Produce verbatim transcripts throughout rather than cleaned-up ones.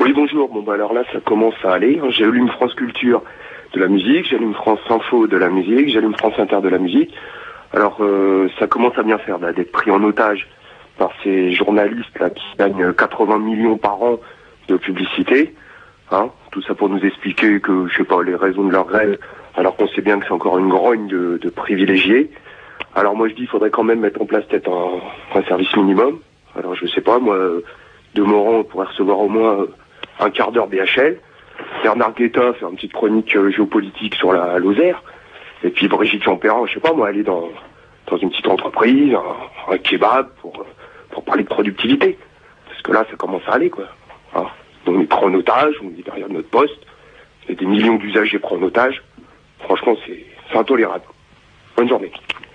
Oui, bonjour. Bon, bah alors là, ça commence à aller. J'allume France Culture de la musique, j'allume France Info de la musique, j'allume France Inter de la musique. Alors, euh, ça commence à bien faire, là, d'être pris en otage par ces journalistes là qui gagnent quatre-vingts millions par an de publicité. Hein, tout ça pour nous expliquer que, je sais pas, les raisons de leur grève, alors qu'on sait bien que c'est encore une grogne de, de privilégiés. Alors moi, je dis, il faudrait quand même mettre en place peut-être un, un service minimum. Alors, je sais pas, moi, de Morand, on pourrait recevoir au moins un quart d'heure B H L. Bernard Guetta faire une petite chronique euh, géopolitique sur la Lozère. Et puis Brigitte Jean-Perrin, je sais pas moi, aller dans dans une petite entreprise, un, un kebab pour pour parler de productivité. Parce que là, ça commence à aller, quoi. Hein, on est pris en otage, on est derrière notre poste. Il y a des millions d'usagers pris en otage. Franchement, c'est c'est intolérable. Bonne journée.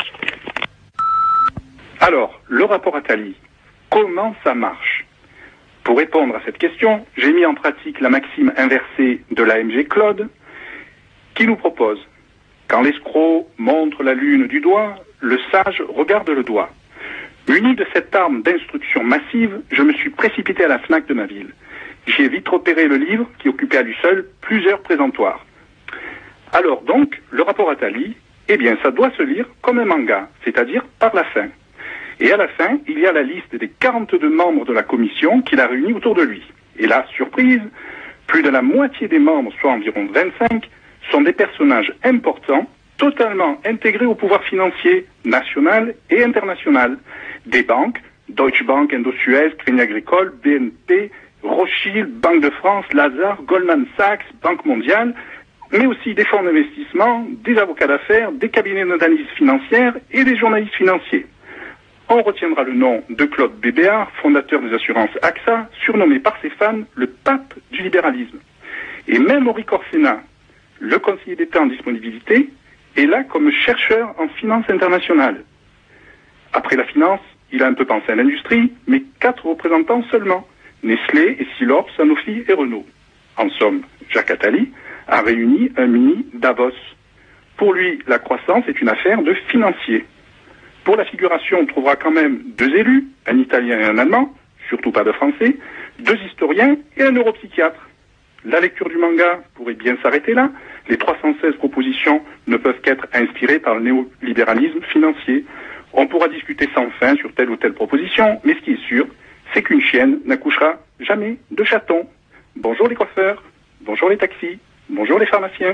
Alors, le rapport Attali, comment ça marche ? Pour répondre à cette question, j'ai mis en pratique la maxime inversée de l'A M G Claude, qui nous propose « Quand l'escroc montre la lune du doigt, le sage regarde le doigt ». Muni de cette arme d'instruction massive, je me suis précipité à la FNAC de ma ville. J'y ai vite repéré le livre qui occupait à lui seul plusieurs présentoirs. Alors donc, le rapport Attali, eh bien ça doit se lire comme un manga, c'est-à-dire par la fin. Et à la fin, il y a la liste des quarante-deux membres de la commission qu'il a réunis autour de lui. Et là, surprise, plus de la moitié des membres, soit environ vingt-cinq, sont des personnages importants, totalement intégrés au pouvoir financier national et international. Des banques, Deutsche Bank, Indosuez, Crédit Agricole, B N P, Rothschild, Banque de France, Lazare, Goldman Sachs, Banque mondiale, mais aussi des fonds d'investissement, des avocats d'affaires, des cabinets d'analyse financière et des journalistes financiers. On retiendra le nom de Claude Bébéard, fondateur des assurances A X A, surnommé par ses fans le pape du libéralisme. Et même Henri Corsena, le conseiller d'État en disponibilité, est là comme chercheur en finance internationale. Après la finance, il a un peu pensé à l'industrie, mais quatre représentants seulement, Nestlé, Essilor, Sanofi et Renault. En somme, Jacques Attali a réuni un mini Davos. Pour lui, la croissance est une affaire de financiers. Pour la figuration, on trouvera quand même deux élus, un Italien et un Allemand, surtout pas de Français, deux historiens et un neuropsychiatre. La lecture du manga pourrait bien s'arrêter là. Les trois cent seize propositions ne peuvent qu'être inspirées par le néolibéralisme financier. On pourra discuter sans fin sur telle ou telle proposition, mais ce qui est sûr, c'est qu'une chienne n'accouchera jamais de chaton. Bonjour les coiffeurs, bonjour les taxis, bonjour les pharmaciens.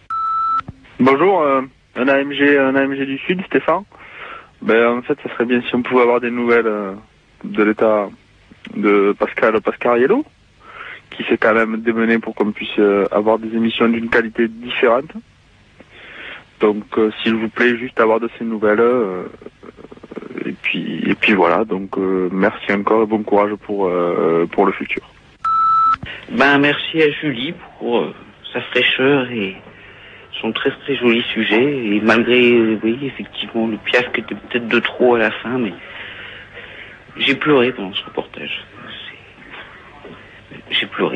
Bonjour, euh, un A M G, un A M G du Sud, Stéphane. Ben, en fait, ça serait bien si on pouvait avoir des nouvelles euh, de l'état de Pascal Pascariello, qui s'est quand même démené pour qu'on puisse euh, avoir des émissions d'une qualité différente. Donc, euh, s'il vous plaît, juste avoir de ces nouvelles. Euh, et puis, et puis voilà. Donc, euh, merci encore et bon courage pour euh, pour le futur. Ben, merci à Julie pour euh, sa fraîcheur et son très très joli sujet, et malgré, oui, effectivement, le piaf qui était peut-être de trop à la fin, mais j'ai pleuré pendant ce reportage. J'ai pleuré.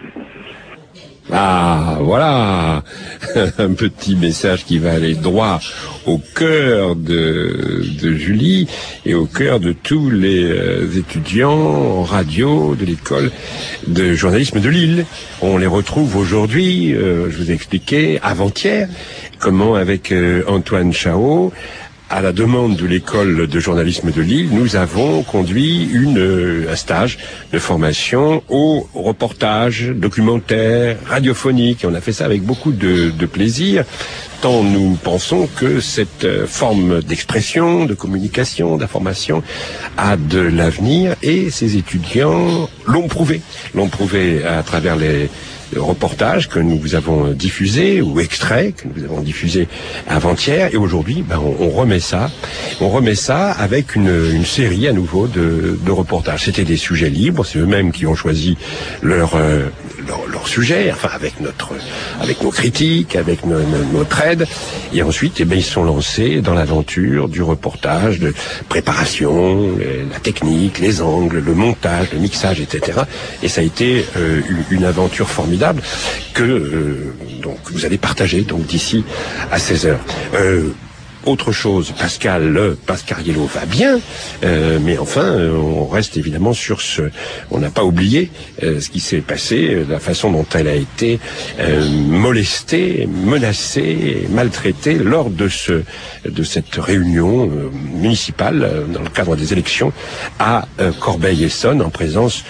Ah, voilà un petit message qui va aller droit au cœur de, de Julie et au cœur de tous les euh, étudiants en radio de l'école de journalisme de Lille. On les retrouve aujourd'hui, euh, je vous ai expliqué, avant-hier, comment avec euh, Antoine Chao, à la demande de l'école de journalisme de Lille, nous avons conduit une, un stage de formation au reportage, documentaire, radiophonique. Et on a fait ça avec beaucoup de, de plaisir, tant nous pensons que cette forme d'expression, de communication, d'information a de l'avenir, et ces étudiants l'ont prouvé. L'ont prouvé à travers les reportages que nous vous avons diffusés, ou extraits que nous vous avons diffusés avant-hier, et aujourd'hui ben, on, on remet ça on remet ça avec une, une série à nouveau de, de reportages. C'était des sujets libres, c'est eux-mêmes qui ont choisi leur, euh, leur, leur sujet, enfin avec notre avec nos critiques, avec nos, nos, notre aide, et ensuite eh ben, ils se sont lancés dans l'aventure du reportage, de préparation, la technique, les angles, le montage, le mixage, et cetera. Et ça a été euh, une, une aventure formidable que euh, donc vous allez partager donc d'ici à seize heures. Euh, autre chose. Pascal, le Pascariello va bien, euh, mais enfin, on reste évidemment sur ce... On n'a pas oublié euh, ce qui s'est passé, euh, la façon dont elle a été euh, molestée, menacée, maltraitée lors de ce de cette réunion euh, municipale euh, dans le cadre des élections à euh, Corbeil-Essonnes, en présence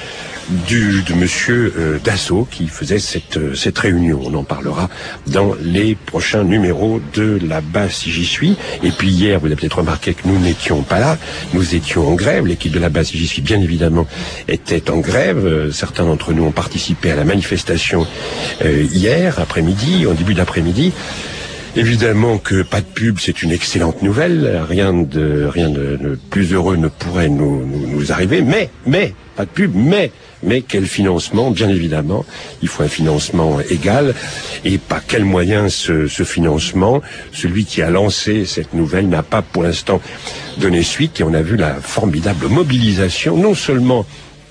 du de Monsieur euh, Dassault qui faisait cette euh, cette réunion. On en parlera dans les prochains numéros de là-bas si j'y suis. Et puis hier, vous avez peut-être remarqué que nous n'étions pas là, nous étions en grève. L'équipe de là-bas si j'y suis, bien évidemment, était en grève. Euh, certains d'entre nous ont participé à la manifestation euh, hier après-midi, en début d'après-midi. Évidemment que pas de pub, c'est une excellente nouvelle. Rien de rien de, de plus heureux ne pourrait nous, nous nous arriver. Mais mais pas de pub, mais mais quel financement, bien évidemment. Il faut un financement égal. Et par quel moyen ce, ce financement, celui qui a lancé cette nouvelle n'a pas pour l'instant donné suite. Et on a vu la formidable mobilisation, non seulement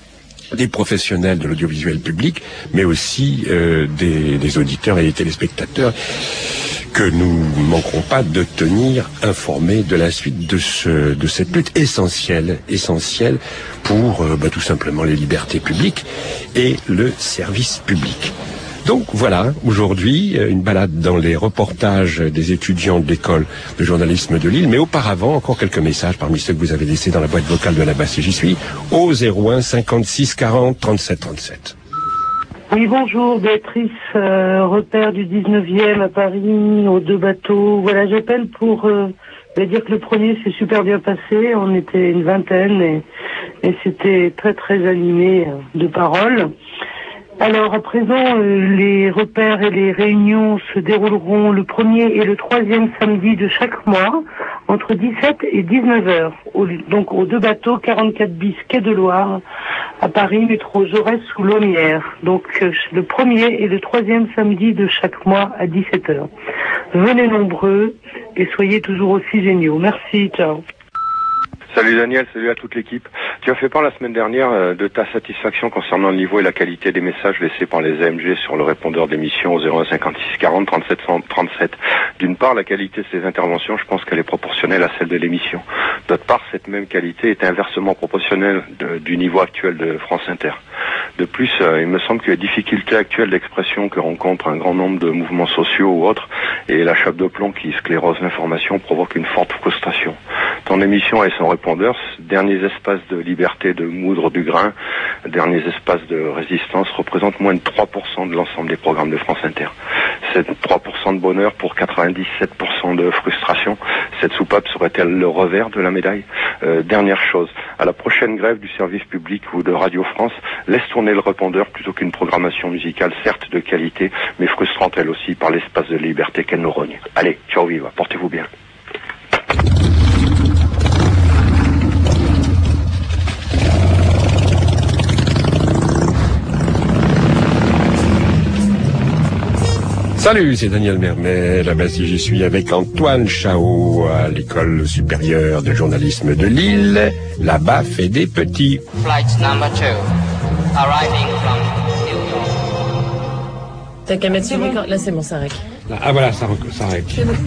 des professionnels de l'audiovisuel public, mais aussi euh, des, des auditeurs et des téléspectateurs que nous ne manquerons pas de tenir informés de la suite de ce de cette lutte essentielle, essentielle pour euh, bah, tout simplement les libertés publiques et le service public. Donc voilà, aujourd'hui, une balade dans les reportages des étudiants de l'école de journalisme de Lille, mais auparavant, encore quelques messages parmi ceux que vous avez laissés dans la boîte vocale de là-bas si j'y suis, au zéro un cinquante-six quarante trente-sept trente-sept. Oui, bonjour, Béatrice, euh, repère du dix-neuvième à Paris, aux deux bateaux. Voilà, j'appelle pour euh, dire que le premier s'est super bien passé. On était une vingtaine et, et c'était très très animé de paroles. Alors, à présent, euh, les repères et les réunions se dérouleront le premier et le troisième samedi de chaque mois, entre dix-sept et dix-neuf heures. Au, donc, aux deux bateaux, quarante-quatre bis, quai de Loire, à Paris, métro Jaurès sous Laumière. Donc, euh, le premier et le troisième samedi de chaque mois à dix-sept heures. Venez nombreux et soyez toujours aussi géniaux. Merci, ciao. Salut Daniel, salut à toute l'équipe. Tu as fait part la semaine dernière euh, de ta satisfaction concernant le niveau et la qualité des messages laissés par les A M G sur le répondeur d'émission au zéro un cinquante-six quarante trente-sept trente-sept. D'une part, la qualité de ces interventions, je pense qu'elle est proportionnelle à celle de l'émission. D'autre part, cette même qualité est inversement proportionnelle de, du niveau actuel de France Inter. De plus, euh, il me semble que les difficultés actuelles d'expression que rencontrent un grand nombre de mouvements sociaux ou autres et la chape de plomb qui sclérose l'information provoque une forte frustration. Ton émission et son répondeur, derniers espaces de liberté de moudre du grain, derniers espaces de résistance, représentent moins de trois pour cent de l'ensemble des programmes de France Inter. C'est trois pour cent de bonheur pour quatre-vingt-dix-sept pour cent de frustration. Cette soupape serait-elle le revers de la médaille ? euh, Dernière chose, à la prochaine grève du service public ou de Radio France, laisse tourner le répondeur plutôt qu'une programmation musicale, certes de qualité, mais frustrante elle aussi par l'espace de liberté qu'elle nous rogne. Allez, ciao viva, portez-vous bien. Salut, c'est Daniel Mermet, là-bas si j'y suis avec Antoine Chao à l'école supérieure de journalisme de Lille. Là-bas fait des petits. Flight number two, arriving from New York. T'as qu'à mettre sur l'écran. Là c'est bon, ça règle. Ah voilà, ça, ça règle. C'est bon.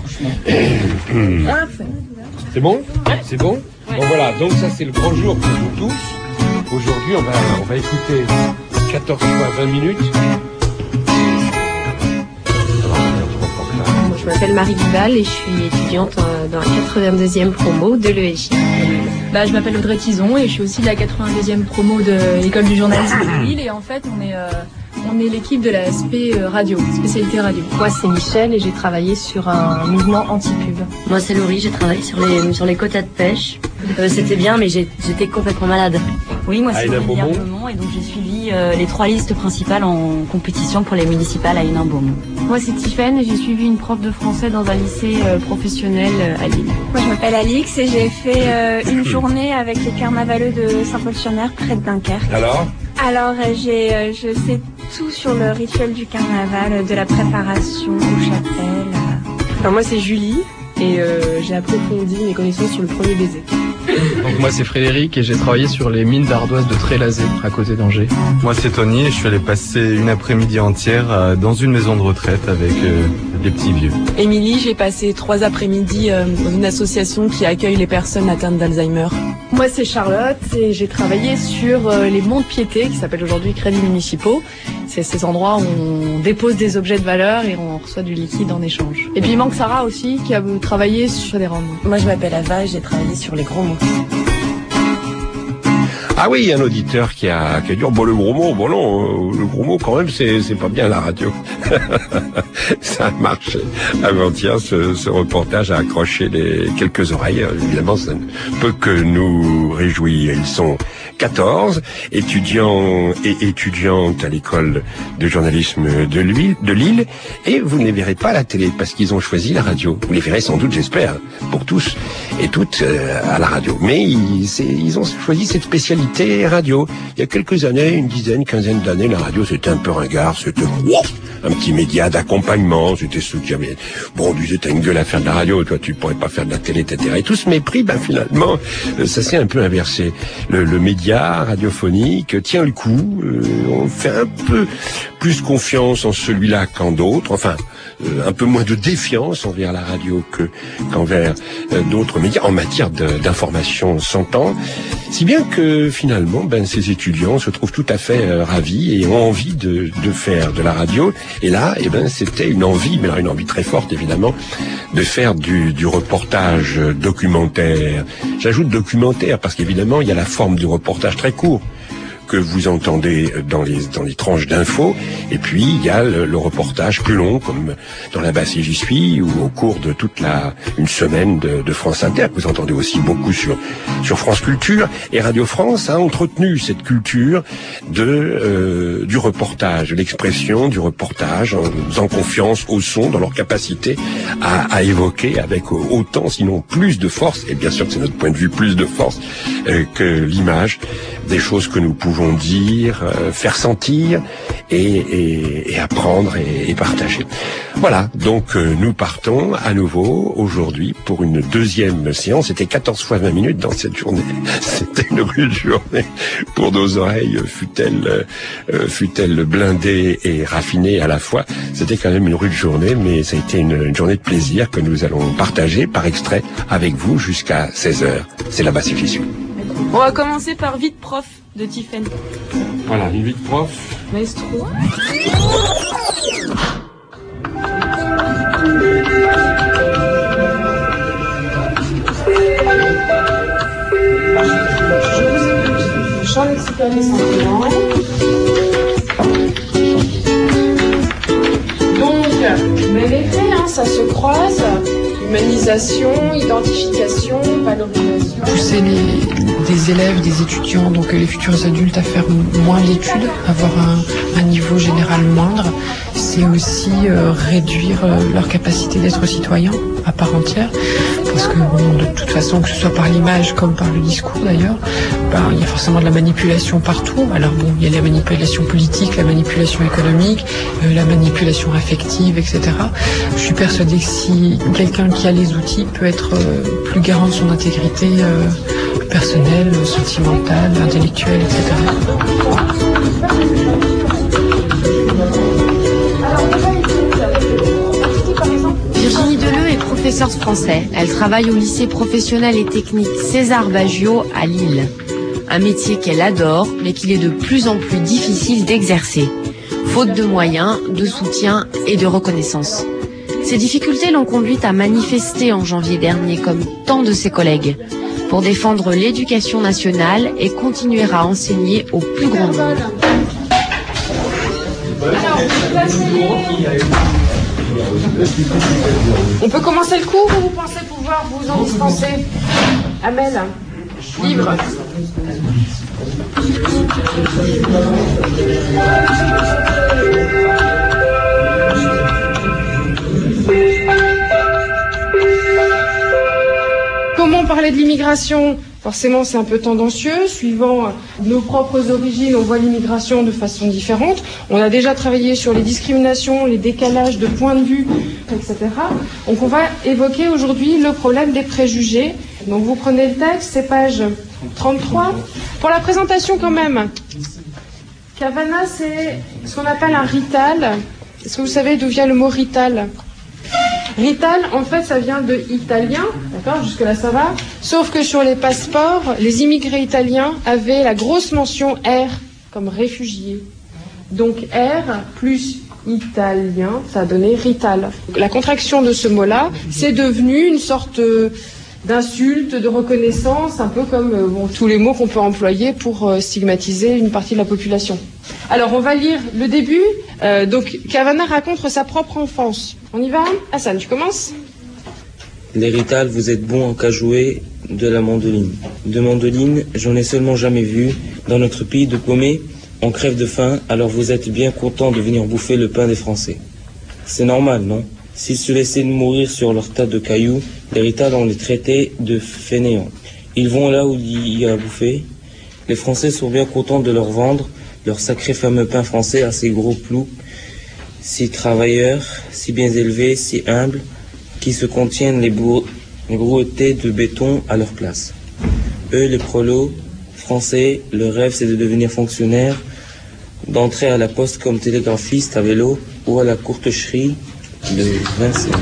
C'est bon ? C'est bon ? Bon voilà, donc ça c'est le grand jour pour nous tous. Aujourd'hui on va, on va écouter quatorze fois vingt minutes. Je m'appelle Marie Duval et je suis étudiante dans la quatre-vingt-deuxième promo de l'E H I. Bah, je m'appelle Audrey Tison et je suis aussi de la quatre-vingt-deuxième promo de l'école du journalisme de Lille et en fait on est, euh, on est l'équipe de la S P radio, spécialité radio. Moi c'est Michel et j'ai travaillé sur un mouvement anti-pub. Moi c'est Laurie, j'ai travaillé sur les, sur les quotas de pêche. Euh, c'était bien mais j'ai, j'étais complètement malade. Oui, moi c'est Aïna Beaumont et donc j'ai suivi euh, les trois listes principales en compétition pour les municipales à Hénin-Beaumont. Moi c'est Tiffaine et j'ai suivi une prof de français dans un lycée euh, professionnel euh, à Lille. Moi je m'appelle Alix et j'ai fait euh, une journée avec les carnavaleux de Saint-Paul-sur-Mer près de Dunkerque. Alors Alors euh, j'ai, euh, je sais tout sur le rituel du carnaval, de la préparation aux chapelles. Alors moi c'est Julie et euh, j'ai approfondi mes connaissances sur le premier baiser. Donc moi c'est Frédéric et j'ai travaillé sur les mines d'ardoise de Trélazé à côté d'Angers. Moi c'est Tony et je suis allé passer une après-midi entière euh, dans une maison de retraite avec euh, des petits vieux. Émilie, j'ai passé trois après-midi euh, dans une association qui accueille les personnes atteintes d'Alzheimer. Moi c'est Charlotte et j'ai travaillé sur euh, les monts de piété qui s'appellent aujourd'hui crédits municipaux. C'est ces endroits où on dépose des objets de valeur et on reçoit du liquide en échange. Et puis il manque Sarah aussi qui a travaillé sur des rangs. Moi je m'appelle Ava et j'ai travaillé sur les gros mots. Ah oui, il y a un auditeur qui a, qui a dit, bon, le gros mot, bon non, le gros mot quand même, c'est, c'est pas bien la radio. Ça a marché. Avant-hier, ce, ce reportage a accroché les quelques oreilles. Évidemment, ça ne peut que nous réjouir. Ils sont quatorze, étudiants et étudiantes à l'école de journalisme de Lille, de Lille, et vous ne les verrez pas à la télé parce qu'ils ont choisi la radio. Vous les verrez sans doute, j'espère, pour tous et toutes euh, à la radio. Mais ils, c'est, ils ont choisi cette spécialité radio. Il y a quelques années, une dizaine, quinzaine d'années, la radio c'était un peu ringard, c'était wow, un petit média d'accompagnement, c'était ceux qui avaient, bon, on disait t'as une gueule à faire de la radio, toi tu pourrais pas faire de la télé, et cetera. Et tout ce mépris, ben finalement, ça s'est un peu inversé. Le, le média radiophonique tient le coup, euh, on fait un peu plus confiance en celui-là qu'en d'autres, enfin euh, un peu moins de défiance envers la radio que qu'envers euh, d'autres médias en matière de, d'information s'entend, si bien que finalement ben ces étudiants se trouvent tout à fait euh, ravis et ont envie de, de faire de la radio. Et là, eh ben c'était une envie, mais là une envie très forte évidemment, de faire du, du reportage documentaire. J'ajoute documentaire parce qu'évidemment il y a la forme du reportage très court que vous entendez dans les dans les tranches d'infos, et puis il y a le, le reportage plus long, comme dans La Basse et j'y suis, ou au cours de toute la une semaine de, de France Inter, que vous entendez aussi beaucoup sur sur France Culture. Et Radio France a entretenu cette culture de euh, du reportage, l'expression du reportage, en faisant confiance au son, dans leur capacité à, à évoquer avec autant, sinon plus de force, et bien sûr que c'est notre point de vue, plus de force euh, que l'image, des choses que nous pouvons dire, euh, faire sentir et, et, et apprendre et, et partager. Voilà, donc euh, nous partons à nouveau aujourd'hui pour une deuxième séance. C'était quatorze fois vingt minutes dans cette journée. C'était une rude journée pour nos oreilles, fut-elle, euh, fut-elle blindée et raffinée à la fois. C'était quand même une rude journée, mais ça a été une, une journée de plaisir que nous allons partager par extrait avec vous jusqu'à seize heures. C'est là-bas si j'y suis. On va commencer par Vite Prof de Tiffen. Voilà, une Vite Prof. Maestro. Champ lexical des sentiments. Donc, mais les faits, hein, ça se croise. Humanisation, identification, valorisation. Pousser les, des élèves, des étudiants, donc les futurs adultes à faire moins d'études, avoir un, un niveau général moindre, c'est aussi euh, réduire euh, leur capacité d'être citoyens à part entière. Parce que bon, de toute façon, que ce soit par l'image comme par le discours d'ailleurs, ben, il y a forcément de la manipulation partout. Alors bon, il y a la manipulation politique, la manipulation économique, euh, la manipulation affective, et cetera. Je suis persuadée que si quelqu'un qui a les outils peut être euh, plus garant de son intégrité euh, personnelle, sentimentale, intellectuelle, et cetera. Virginie Deleu est professeure de français. Elle travaille au lycée professionnel et technique César Baggio à Lille. Un métier qu'elle adore, mais qu'il est de plus en plus difficile d'exercer, faute de moyens, de soutien et de reconnaissance. Ces difficultés l'ont conduite à manifester en janvier dernier, comme tant de ses collègues, pour défendre l'éducation nationale et continuer à enseigner au plus grand nombre. On peut commencer le cours ou vous pensez pouvoir vous en dispenser? Amel, livre. Comment parler de l'immigration Forcément, c'est un peu tendancieux. Suivant nos propres origines, on voit l'immigration de façon différente. On a déjà travaillé sur les discriminations, les décalages de points de vue, et cetera. Donc on va évoquer aujourd'hui le problème des préjugés. Donc vous prenez le texte, c'est page trente-trois. Pour la présentation quand même, Cavana, c'est ce qu'on appelle un rital. Est-ce que vous savez d'où vient le mot rital ? Rital, en fait, ça vient de italien, d'accord, jusque-là ça va. Sauf que sur les passeports, les immigrés italiens avaient la grosse mention R, comme réfugié. Donc R plus italien, ça a donné rital. La contraction de ce mot-là, c'est devenu une sorte d'insulte, de reconnaissance, un peu comme bon, tous les mots qu'on peut employer pour euh, stigmatiser une partie de la population. Alors on va lire le début. Euh, donc Cavana raconte sa propre enfance. On y va ? Hassan, tu commences ? Les Rital, vous êtes bons en qu'à jouer de la mandoline. De mandoline, j'en ai seulement jamais vu. Dans notre pays de paumés, on crève de faim, alors vous êtes bien contents de venir bouffer le pain des Français. C'est normal, non ? S'ils se laissaient mourir sur leur tas de cailloux, les Rital, on les traitait de fainéants. Ils vont là où il y a à bouffer. Les Français sont bien contents de leur vendre leur sacré fameux pain français à ces gros ploucs, si travailleurs, si bien élevés, si humbles, qui se contiennent les brouettés de béton à leur place. Eux, les prolos français, leur rêve c'est de devenir fonctionnaire, d'entrer à la poste comme télégraphiste à vélo ou à la courtecherie de Vincennes.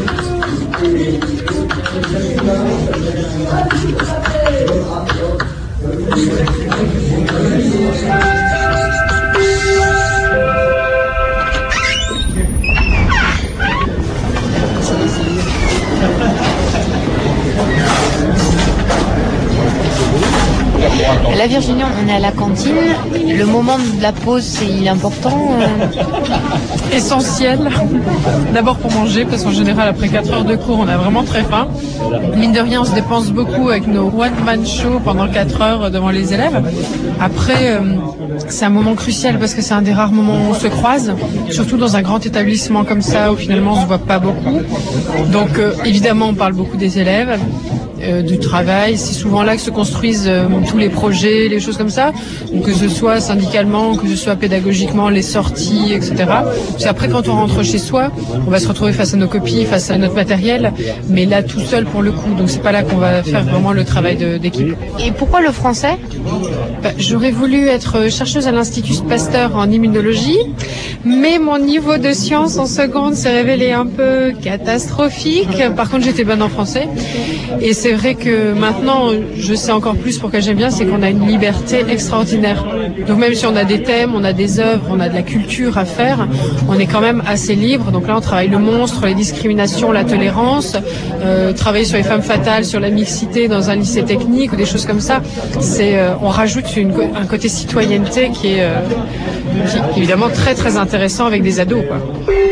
Là, Virginie, on est à la cantine. Le moment de la pause, c'est il est important euh... Essentiel. D'abord pour manger, parce qu'en général, après quatre heures de cours, on a vraiment très faim. Mine de rien, on se dépense beaucoup avec nos one-man show pendant quatre heures devant les élèves. Après, euh, c'est un moment crucial parce que c'est un des rares moments où on se croise, surtout dans un grand établissement comme ça, où finalement on se voit pas beaucoup. Donc, euh, évidemment, on parle beaucoup des élèves. Euh, du travail, c'est souvent là que se construisent euh, tous les projets, les choses comme ça, donc que ce soit syndicalement, que ce soit pédagogiquement, les sorties, et cetera. Puis après, quand on rentre chez soi, on va se retrouver face à nos copies, face à notre matériel, mais là tout seul pour le coup, donc c'est pas là qu'on va faire vraiment le travail de, d'équipe. Et pourquoi le français ? Bah, j'aurais voulu être chercheuse à l'Institut Pasteur en immunologie, mais mon niveau de sciences en seconde s'est révélé un peu catastrophique. Par contre, j'étais bonne en français, et c'est C'est vrai que maintenant, je sais encore plus pourquoi j'aime bien, c'est qu'on a une liberté extraordinaire. Donc même si on a des thèmes, on a des œuvres, on a de la culture à faire, on est quand même assez libre. Donc là, on travaille le monstre, les discriminations, la tolérance, euh, travailler sur les femmes fatales, sur la mixité dans un lycée technique ou des choses comme ça. C'est, euh, on rajoute une, un côté citoyenneté qui est, euh, qui est évidemment très très intéressant avec des ados, quoi.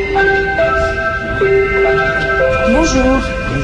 Bonjour.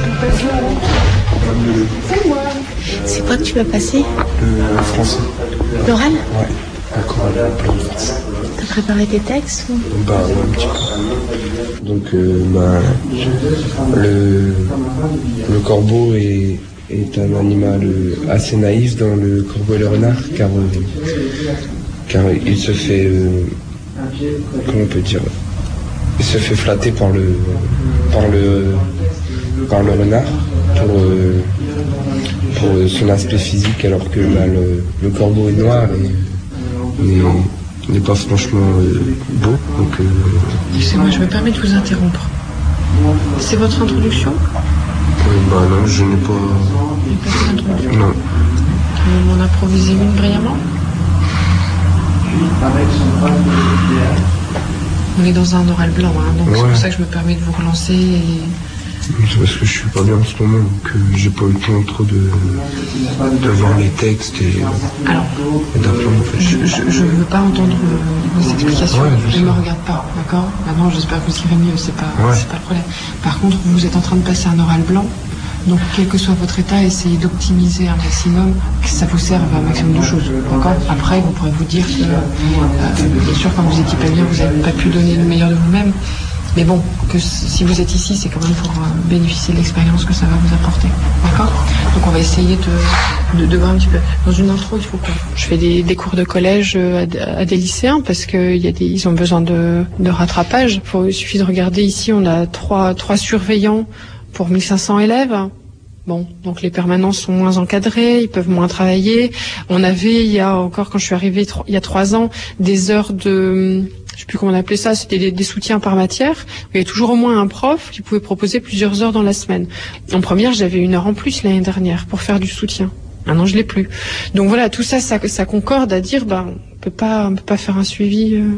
C'est moi. C'est quoi que tu vas passer ? Le français. L'oral ? Ouais, d'accord, plein de France. T'as préparé tes textes ou... Bah ouais, un petit peu. Donc, euh, bah, le, le corbeau est, est un animal assez naïf dans le corbeau et le renard, car, euh, car il se fait, euh, comment on peut dire, il se fait flatter par le, par le, par le renard pour, euh, pour son aspect physique, alors que bah, le, le corbeau est noir et n'est pas franchement euh, beau. Donc, euh... Excusez-moi, je me permets de vous interrompre. C'est votre introduction ? euh, Bah non, je n'ai pas... Vous n'avez pas fait l'introduction ? Non. Vous m'en improvisez une brillamment ? On est dans un oral blanc, hein, donc ouais. C'est pour ça que je me permets de vous relancer et... C'est parce que je suis pas bien en ce moment, donc euh, j'ai pas eu le temps trop de, de voir les textes et, Alors, et d'apprendre. En fait. Je ne veux pas entendre euh, vos explications, ouais, je ne me regarde pas, d'accord ? Maintenant, j'espère que vous irez mieux, c'est pas, ouais. c'est pas le problème. Par contre, vous êtes en train de passer un oral blanc, donc quel que soit votre état, essayez d'optimiser un maximum, que ça vous serve à un maximum de choses, d'accord ? Après, vous pourrez vous dire que, euh, bien sûr, quand vous étiez pas bien, vous n'avez pas pu donner le meilleur de vous-même. Mais bon, que si vous êtes ici, c'est quand même pour euh, bénéficier de l'expérience que ça va vous apporter. D'accord ? Donc on va essayer de, de, de voir un petit peu. Dans une intro, il faut que je fais des, des cours de collège à, à des lycéens parce que y a des, ils ont besoin de, de rattrapage. Faut, il suffit de regarder ici, on a trois, trois surveillants pour mille cinq cents élèves. Bon, donc les permanences sont moins encadrées, ils peuvent moins travailler. On avait, il y a encore, quand je suis arrivée il y a trois ans, des heures de, je sais plus comment on appelait ça, c'était des, des soutiens par matière. Il y avait toujours au moins un prof qui pouvait proposer plusieurs heures dans la semaine. En première, j'avais une heure en plus l'année dernière pour faire du soutien. Maintenant, je l'ai plus. Donc voilà, tout ça, ça, ça concorde à dire, ben, on peut pas, on peut pas faire un suivi. Euh,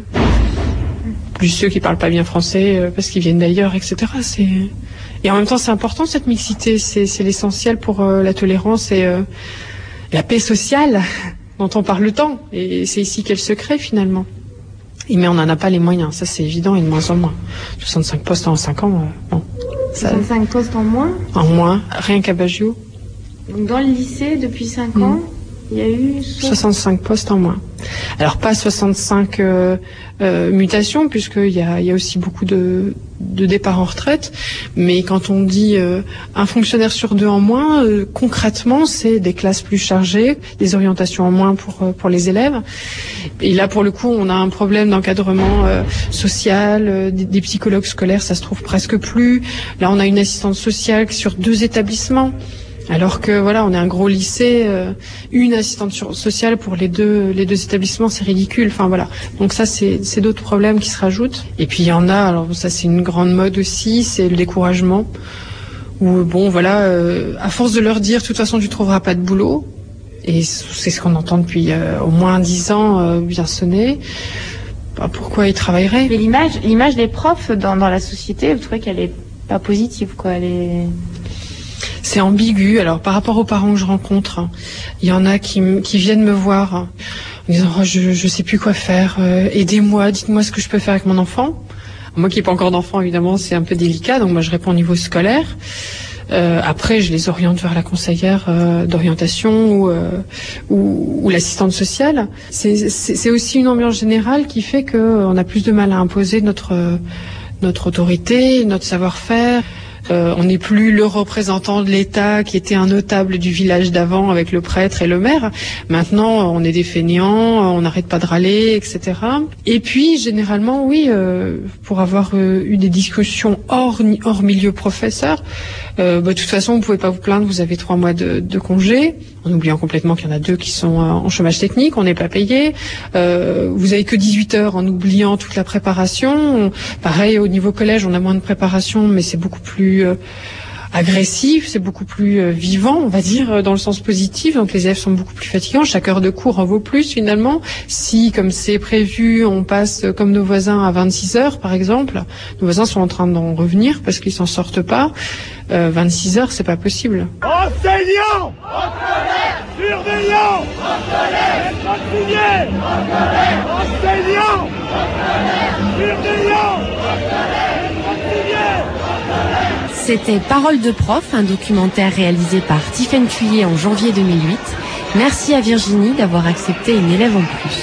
plus ceux qui parlent pas bien français euh, parce qu'ils viennent d'ailleurs, et cetera. C'est Et en même temps, c'est important cette mixité, c'est, c'est l'essentiel pour euh, la tolérance et euh, la paix sociale dont on parle tant. Et c'est ici qu'elle se crée finalement. Et mais on n'en a pas les moyens, ça c'est évident, et de moins en moins. soixante-cinq postes en cinq ans, euh, bon. Ça... soixante-cinq postes en moins ? En moins, rien qu'à Baggio. Donc dans le lycée, depuis cinq mmh. ans, il y a eu... soixante-cinq postes en moins. Alors pas soixante-cinq euh, euh, mutations, puisqu'il y a, il y a aussi beaucoup de, de départs en retraite, mais quand on dit euh, un fonctionnaire sur deux en moins, euh, concrètement c'est des classes plus chargées, des orientations en moins pour, euh, pour les élèves. Et là pour le coup on a un problème d'encadrement euh, social, euh, des, des psychologues scolaires ça se trouve presque plus. Là on a une assistante sociale sur deux établissements. Alors que voilà, on est un gros lycée, euh, une assistante sociale pour les deux les deux établissements, c'est ridicule. Enfin voilà. Donc ça c'est c'est d'autres problèmes qui se rajoutent. Et puis il y en a, alors ça c'est une grande mode aussi, c'est le découragement. Où bon voilà, euh, à force de leur dire de toute façon tu trouveras pas de boulot, et c'est ce qu'on entend depuis euh, au moins dix ans euh, bien sonné. Bah, pourquoi ils travailleraient ? Mais l'image l'image des profs dans dans la société, vous trouvez qu'elle est pas positive quoi, elle est C'est ambigu. Alors par rapport aux parents que je rencontre, il y en a qui, qui viennent me voir en disant oh, je je sais plus quoi faire, euh, aidez-moi, dites-moi ce que je peux faire avec mon enfant. Moi qui n'ai pas encore d'enfant évidemment c'est un peu délicat, donc moi je réponds au niveau scolaire. Euh, après je les oriente vers la conseillère euh, d'orientation ou, euh, ou, ou l'assistante sociale. C'est, c'est, c'est aussi une ambiance générale qui fait qu'on a plus de mal à imposer notre, notre autorité, notre savoir-faire. Euh, on n'est plus le représentant de l'État qui était un notable du village d'avant avec le prêtre et le maire. Maintenant, on est des fainéants, on n'arrête pas de râler, et cetera. Et puis, généralement, oui, euh, pour avoir euh, eu des discussions hors, hors milieu professeur, euh, bah, de toute façon, vous pouvez pas vous plaindre, vous avez trois mois de, de congé, en oubliant complètement qu'il y en a deux qui sont euh, en chômage technique, on n'est pas payé. Euh, vous avez que dix-huit heures en oubliant toute la préparation. Pareil, au niveau collège, on a moins de préparation, mais c'est beaucoup plus euh, agressif, c'est beaucoup plus euh, vivant, on va dire, euh, dans le sens positif. Donc les élèves sont beaucoup plus fatigants. Chaque heure de cours en vaut plus finalement. Si, comme c'est prévu, on passe euh, comme nos voisins à vingt-six heures, par exemple, nos voisins sont en train d'en revenir parce qu'ils s'en sortent pas. Euh, vingt-six heures, c'est pas possible. Enseignants, surveillants, patroniers, enseignants, surveillants, C'était Parole de prof, un documentaire réalisé par Tiffaine Thuillier en janvier deux mille huit. Merci à Virginie d'avoir accepté une élève en plus.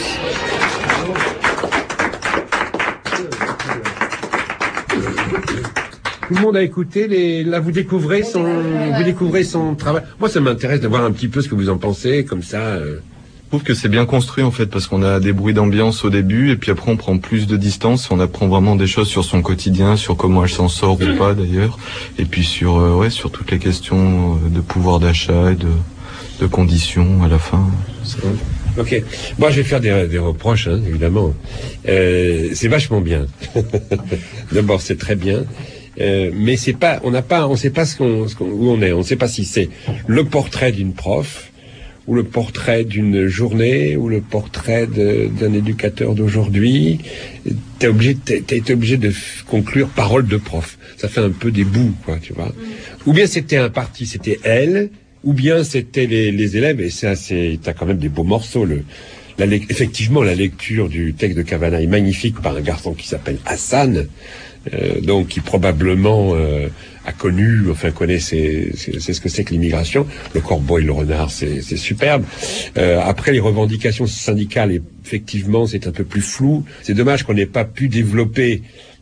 Tout le monde a écouté, les... là vous découvrez son, vous découvrez son travail. Moi ça m'intéresse de voir un petit peu ce que vous en pensez, comme ça. Euh... Je trouve que c'est bien construit en fait, parce qu'on a des bruits d'ambiance au début, et puis après on prend plus de distance, on apprend vraiment des choses sur son quotidien, sur comment elle s'en sort ou pas d'ailleurs, et puis sur, euh, ouais, sur toutes les questions de pouvoir d'achat et de, de conditions à la fin. Ok. Moi, je vais faire des, des reproches, hein, évidemment. Euh, c'est vachement bien. D'abord, c'est très bien. Euh, mais c'est pas, on n'a pas, on sait pas ce qu'on, ce qu'on, où on est. On ne sait pas si c'est le portrait d'une prof, ou le portrait d'une journée, ou le portrait de, d'un éducateur d'aujourd'hui. T'es obligé, t'es, t'es été obligé de f- conclure parole de prof. Ça fait un peu des bouts, quoi, tu vois. Ou bien c'était un parti, c'était elle, ou bien c'était les, les élèves, et c'est assez, t'as quand même des beaux morceaux. Le, la, effectivement, la lecture du texte de Cavana est magnifique par un garçon qui s'appelle Hassan, euh, donc qui probablement euh, a connu, enfin connaît, c'est, c'est, c'est ce que c'est que l'immigration. Le corbeau et le renard, c'est, c'est superbe. Euh, après, les revendications syndicales, effectivement, c'est un peu plus flou. C'est dommage qu'on n'ait pas pu développer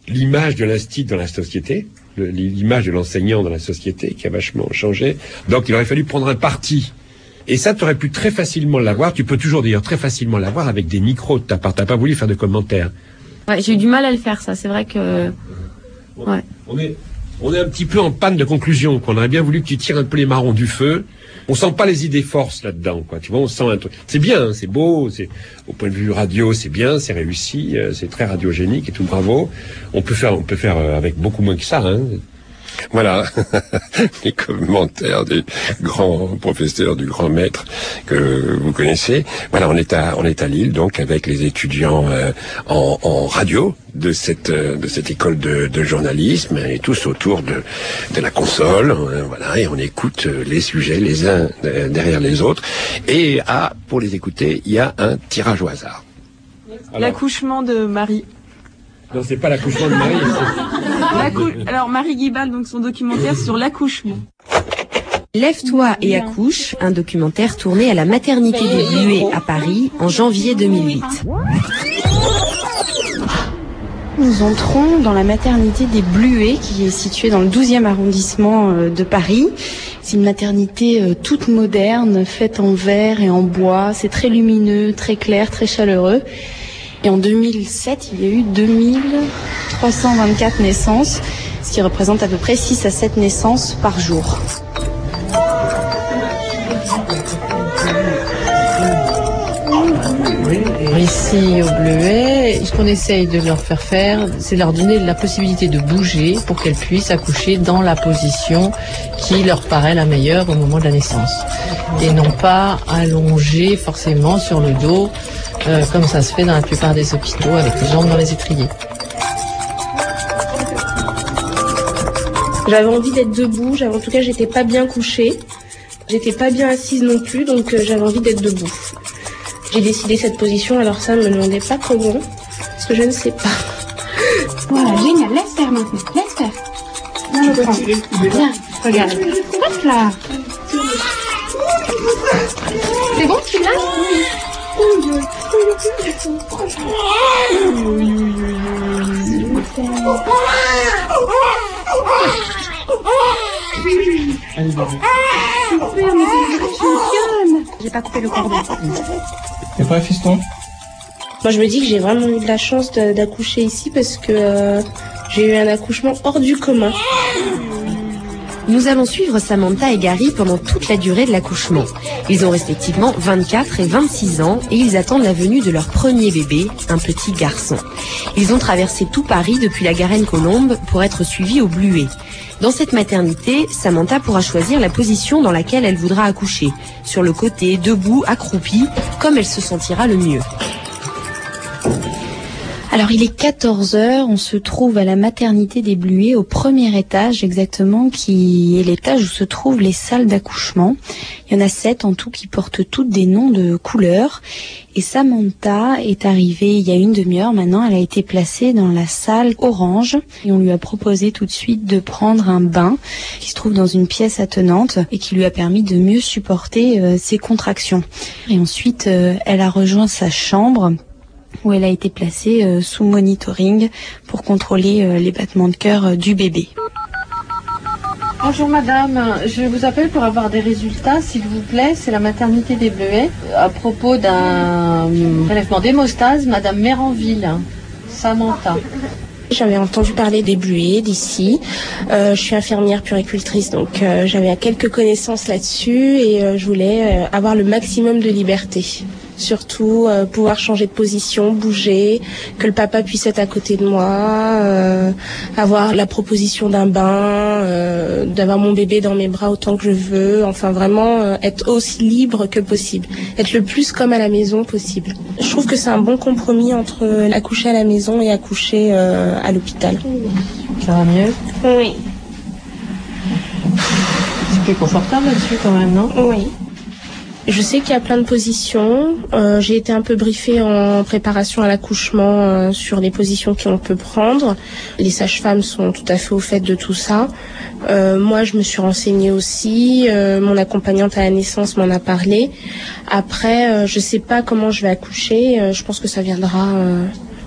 l'image de l'instit dans la société, le, l'image de l'enseignant dans la société qui a vachement changé. Donc il aurait fallu prendre un parti. Et ça, tu aurais pu très facilement l'avoir, tu peux toujours d'ailleurs très facilement l'avoir avec des micros de ta part. T'as pas voulu faire de commentaires. Ouais, j'ai eu du mal à le faire, ça. C'est vrai que... Ouais. On est, on est un petit peu en panne de conclusion, qu'on aurait bien voulu que tu tires un peu les marrons du feu. On sent pas les idées forces là-dedans, quoi. Tu vois, on sent un truc. C'est bien, hein, c'est beau, c'est, au point de vue radio, c'est bien, c'est réussi, euh, c'est très radiogénique et tout, bravo. On peut faire, on peut faire euh, avec beaucoup moins que ça, hein. Voilà, les commentaires des grands professeurs, du grand maître que vous connaissez. Voilà, on est à on est à Lille, donc avec les étudiants euh, en, en radio de cette euh, de cette école de, de journalisme, et tous autour de de la console. Euh, voilà, et on écoute les sujets les uns euh, derrière les autres. Et ah, pour les écouter, il y a un tirage au hasard. Alors, l'accouchement de Marie. Non, c'est pas l'accouchement de Marie. Alors, Marie Guibal, donc son documentaire sur l'accouchement. Lève-toi et accouche, un documentaire tourné à la maternité des Bluets à Paris en janvier deux mille huit. Nous entrons dans la maternité des Bluets qui est située dans le douzième arrondissement de Paris. C'est une maternité toute moderne, faite en verre et en bois. C'est très lumineux, très clair, très chaleureux. Et en deux mille sept, il y a eu deux mille trois cent vingt-quatre naissances, ce qui représente à peu près six à sept naissances par jour. Ici au Bleuet, ce qu'on essaye de leur faire faire, c'est leur donner la possibilité de bouger pour qu'elles puissent accoucher dans la position qui leur paraît la meilleure au moment de la naissance. Et non pas allongées forcément sur le dos, euh, comme ça se fait dans la plupart des hôpitaux avec les jambes dans les étriers. J'avais envie d'être debout, j'avais, en tout cas j'étais pas bien couchée, j'étais pas bien assise non plus, donc euh, j'avais envie d'être debout. J'ai décidé cette position, alors ça ne me demandez pas comment, parce que je ne sais pas. Voilà, génial, laisse faire maintenant, laisse faire. Là, je prends. Viens, regarde. Hop là. C'est bon, tu l'as? Oui. J'ai pas coupé le cordon. C'est pas fiston? Moi je me dis que j'ai vraiment eu de la chance de, d'accoucher ici parce que euh, j'ai eu un accouchement hors du commun. Nous allons suivre Samantha et Gary pendant toute la durée de l'accouchement. Ils ont respectivement vingt-quatre et vingt-six ans et ils attendent la venue de leur premier bébé, un petit garçon. Ils ont traversé tout Paris depuis la Garenne-Colombe pour être suivis au Bluet. Dans cette maternité, Samantha pourra choisir la position dans laquelle elle voudra accoucher. Sur le côté, debout, accroupie, comme elle se sentira le mieux. Alors il est quatorze heures, on se trouve à la maternité des Bluets au premier étage exactement, qui est l'étage où se trouvent les salles d'accouchement. Il y en a sept en tout qui portent toutes des noms de couleurs. Et Samantha est arrivée il y a une demi-heure maintenant, elle a été placée dans la salle orange et on lui a proposé tout de suite de prendre un bain qui se trouve dans une pièce attenante et qui lui a permis de mieux supporter euh, ses contractions. Et ensuite, euh, elle a rejoint sa chambre où elle a été placée euh, sous monitoring pour contrôler euh, les battements de cœur euh, du bébé. Bonjour madame, je vous appelle pour avoir des résultats, s'il vous plaît. C'est la maternité des Bleuets. À propos d'un prélèvement d'hémostase, madame Méranville, Samantha. J'avais entendu parler des Bluets d'ici. Euh, je suis infirmière puéricultrice, donc euh, j'avais quelques connaissances là-dessus et euh, je voulais euh, avoir le maximum de liberté. Surtout euh, pouvoir changer de position, bouger, que le papa puisse être à côté de moi, euh, avoir la proposition d'un bain, euh, d'avoir mon bébé dans mes bras autant que je veux, enfin vraiment euh, être aussi libre que possible, être le plus comme à la maison possible. Je trouve que c'est un bon compromis entre accoucher à la maison et accoucher euh, à l'hôpital. Ça va mieux? Oui. C'est plus confortable là-dessus quand même, non? Oui. Je sais qu'il y a plein de positions. Euh, j'ai été un peu briefée en préparation à l'accouchement euh, sur les positions qu'on peut prendre. Les sages-femmes sont tout à fait au fait de tout ça. Euh, moi, je me suis renseignée aussi. Euh, mon accompagnante à la naissance m'en a parlé. Après, euh, je sais pas comment je vais accoucher. Euh, je pense que ça viendra euh,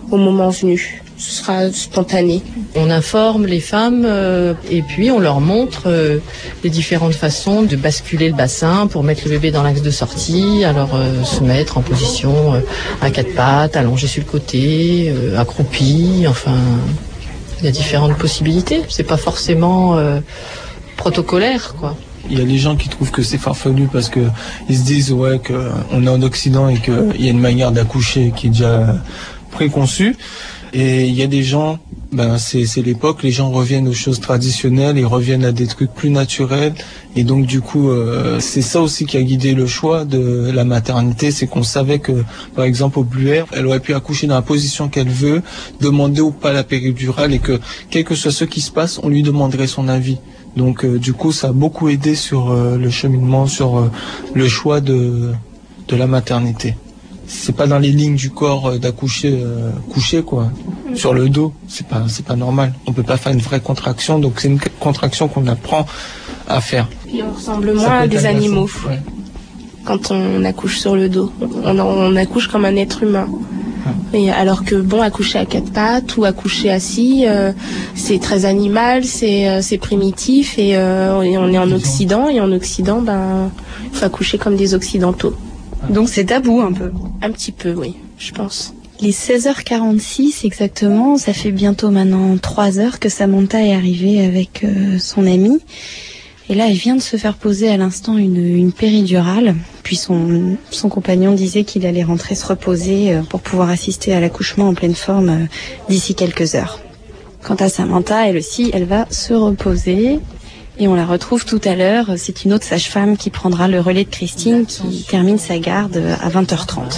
au moment venu. Ce sera spontané. On informe les femmes euh, et puis on leur montre euh, les différentes façons de basculer le bassin pour mettre le bébé dans l'axe de sortie, alors euh, se mettre en position euh, à quatre pattes, allongé sur le côté, euh, accroupi, enfin il y a différentes possibilités. C'est pas forcément euh, protocolaire, quoi. Il y a des gens qui trouvent que c'est farfelu parce que ils se disent ouais que on est en Occident et qu'il y a une manière d'accoucher qui est déjà préconçue. Et il y a des gens, ben c'est c'est l'époque, les gens reviennent aux choses traditionnelles, ils reviennent à des trucs plus naturels. Et donc du coup, euh, c'est ça aussi qui a guidé le choix de la maternité, c'est qu'on savait que, par exemple, au Bluer, elle aurait pu accoucher dans la position qu'elle veut, demander ou pas la péridurale, et que quel que soit ce qui se passe, on lui demanderait son avis. Donc euh, du coup, ça a beaucoup aidé sur euh, le cheminement, sur euh, le choix de de la maternité. C'est pas dans les lignes du corps euh, d'accoucher euh, couché quoi, sur le dos, c'est pas c'est pas normal. On peut pas faire une vraie contraction, donc c'est une contraction qu'on apprend à faire. Puis on ressemble moins à des animaux. Ouais. Quand on accouche sur le dos, on, on accouche comme un être humain. Et alors que bon, accoucher à quatre pattes ou accoucher assis, euh, c'est très animal, c'est euh, c'est primitif et euh, on est en Occident et en Occident, ben, il faut accoucher comme des Occidentaux. Donc c'est tabou un peu. Un petit peu, oui, je pense. Les seize heures quarante-six exactement, ça fait bientôt maintenant trois heures que Samantha est arrivée avec euh, son amie. Et là, elle vient de se faire poser à l'instant une, une péridurale. Puis son, son compagnon disait qu'il allait rentrer se reposer pour pouvoir assister à l'accouchement en pleine forme d'ici quelques heures. Quant à Samantha, elle aussi, elle va se reposer. Et on la retrouve tout à l'heure. C'est une autre sage-femme qui prendra le relais de Christine qui termine sa garde à vingt heures trente.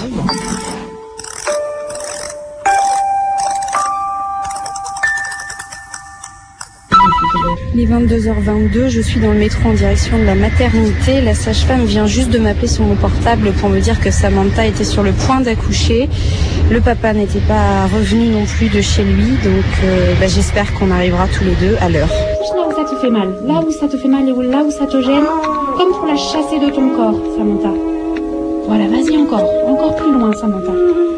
Il est vingt-deux heures vingt-deux, je suis dans le métro en direction de la maternité. La sage-femme vient juste de m'appeler sur mon portable pour me dire que Samantha était sur le point d'accoucher. Le papa n'était pas revenu non plus de chez lui, donc euh, bah, j'espère qu'on arrivera tous les deux à l'heure. Là où ça te fait mal, là où ça te fait mal et là où ça te gêne, comme pour la chasser de ton corps, Samantha. Voilà, vas-y encore, encore plus loin, Samantha.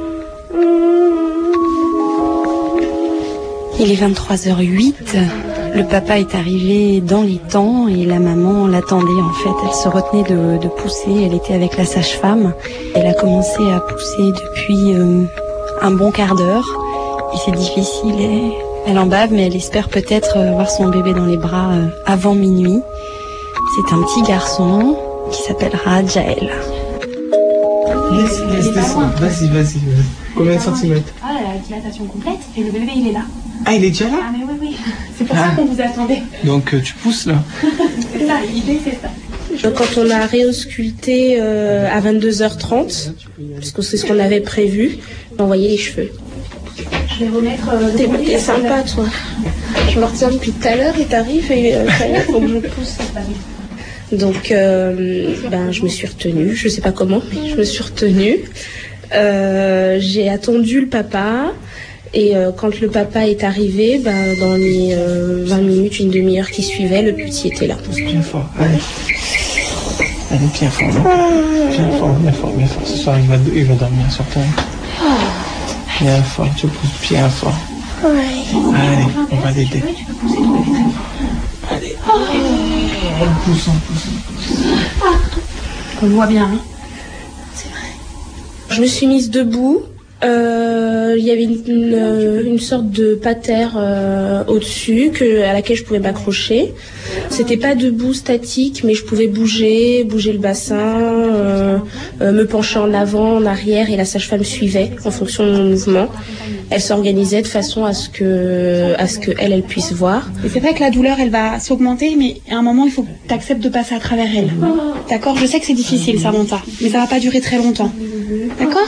Il est vingt-trois heures huit. Le papa est arrivé dans les temps et la maman l'attendait en fait. Elle se retenait de, de pousser, elle était avec la sage-femme. Elle a commencé à pousser depuis euh, un bon quart d'heure et c'est difficile. Elle, elle en bave mais elle espère peut-être avoir son bébé dans les bras euh, avant minuit. C'est un petit garçon qui s'appellera Jaël. Laisse, laisse, descendre. Vas-y, vas-y, vas-y. Combien de centimètres? Ah, la dilatation complète et le bébé il est là. Ah, il est déjà là? Ah, mais oui, oui. C'est pour ah. ça qu'on vous attendait. Donc, euh, tu pousses là? C'est ça, l'idée c'est ça. Quand on a réausculté euh, à vingt-deux heures trente, parce que c'est ce qu'on avait prévu, on voyait les cheveux. Je vais remettre... Euh, T'es, t'es sympa, toi. Je me retiens depuis tout à l'heure et t'arrives et euh, ça y est, faut que je pousse. Donc, euh, ben, je me suis retenue. Je sais pas comment, mais je me suis retenue. Euh, j'ai attendu le papa. Et euh, quand le papa est arrivé, bah, dans les euh, vingt minutes, une demi-heure qui suivait, le petit était là. Pousse bien fort, allez. Allez, bien fort, non? Bien fort, bien fort, bien fort. Ce soir, il va, il va dormir sur toi. Bien fort, tu pousses bien fort. Ouais. Allez, on va l'aider. Allez. On pousse, on pousse, on pousse. On le voit bien, hein? C'est vrai. Je me suis mise debout. Euh, il y avait une, une, une sorte de patère euh, au-dessus que, à laquelle je pouvais m'accrocher. C'était pas debout statique, mais je pouvais bouger, bouger le bassin, euh, euh, me pencher en avant, en arrière, et la sage-femme suivait en fonction de mon mouvement. Elle s'organisait de façon à ce que, à ce que elle, elle puisse voir. Et c'est vrai que la douleur, elle va s'augmenter, mais à un moment, il faut que tu acceptes de passer à travers elle. D'accord? Je sais que c'est difficile, Samantha, mais ça va pas durer très longtemps. D'accord?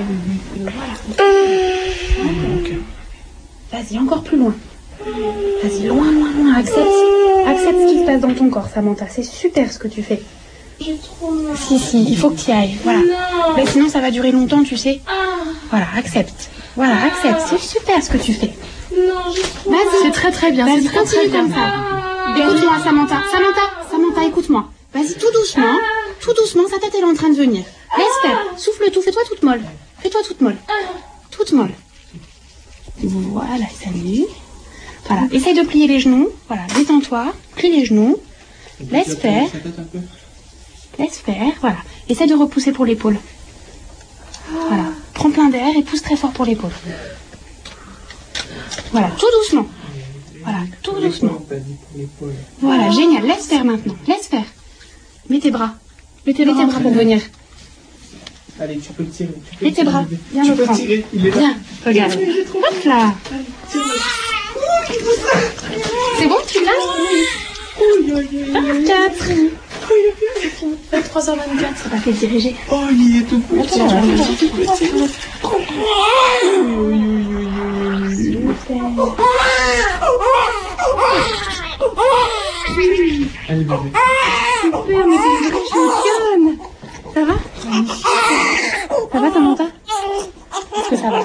Okay. Vas-y, encore plus loin. Vas-y, loin, loin, loin. Accepte, accepte ce qui se passe dans ton corps, Samantha. C'est super ce que tu fais. J'ai trop mal. Si, si, il faut que tu y ailles. Voilà. Mais sinon, ça va durer longtemps, tu sais. Voilà, accepte. Voilà, accepte. C'est super ce que tu fais. Non, j'ai trop mal. Vas-y, c'est très très bien. Vas-y, continue comme ça. Écoute-moi, Samantha. Samantha, Samantha, écoute-moi. Vas-y, tout doucement. Tout doucement, sa tête, elle est en train de venir. Laisse faire. Souffle tout, fais-toi toute molle. Fais-toi toute molle. Toute molle. Voilà, salut. Voilà, essaye de plier les genoux. Voilà, détends-toi, plie les genoux. Laisse faire. Laisse faire, voilà. Essaye de repousser pour l'épaule. Voilà, prends plein d'air et pousse très fort pour l'épaule. Voilà, tout doucement. Voilà, tout doucement. Voilà, génial, laisse faire maintenant. Laisse faire. Mets tes bras. Mets tes bras pour venir. Allez, tu peux le tirer. Mets tes bras. Viens le prendre. Viens, regarde. Hop là. C'est bon, tu l'as? vingt-quatre. vingt-trois heures vingt-quatre. Ça va fait diriger. Oh, il est tout petit. Tout petit. Allez, bébé. Super, mais c'est une championne. Ça va? Ça va, Samantha? Est-ce que ça va?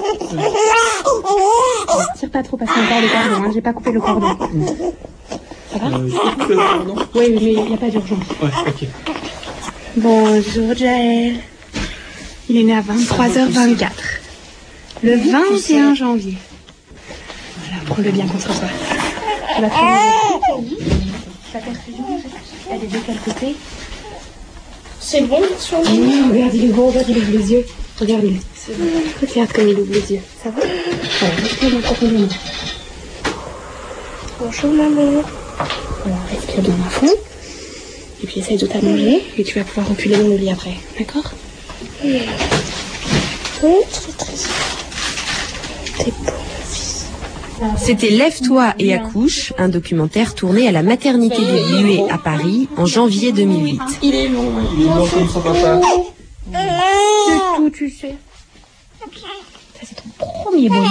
Tire pas trop parce qu'il y a encore le cordon, hein. J'ai pas coupé le cordon. Ça va? Euh, je peux couper le cordon? Oui, mais il n'y a pas d'urgence. Ouais, ok. Bonjour, Jaël. Il est né à vingt-trois heures vingt-quatre. Le vingt et un janvier. Voilà, prends-le bien contre toi. Tu vas prendre ta perfusion. Elle est de quel côté? C'est bon, sur le mmh, regarde, il est bon, regarde, il ouvre les yeux. Regarde-le. Regarde comme il ouvre les yeux. Ça va? Voilà, respire bien profondément. Bonjour, maman. Voilà, respire bien à fond. Et puis essaye de t'allonger et tu vas pouvoir reculer dans le lit après. D'accord? Oui, très très T'es beau, mon fils. C'était Lève-toi et accouche, un documentaire tourné à la maternité des Bluets à Paris en janvier deux mille huit. Il est long. Il est long comme son papa. C'est tout, tu sais. Ça, c'est ton premier bonheur.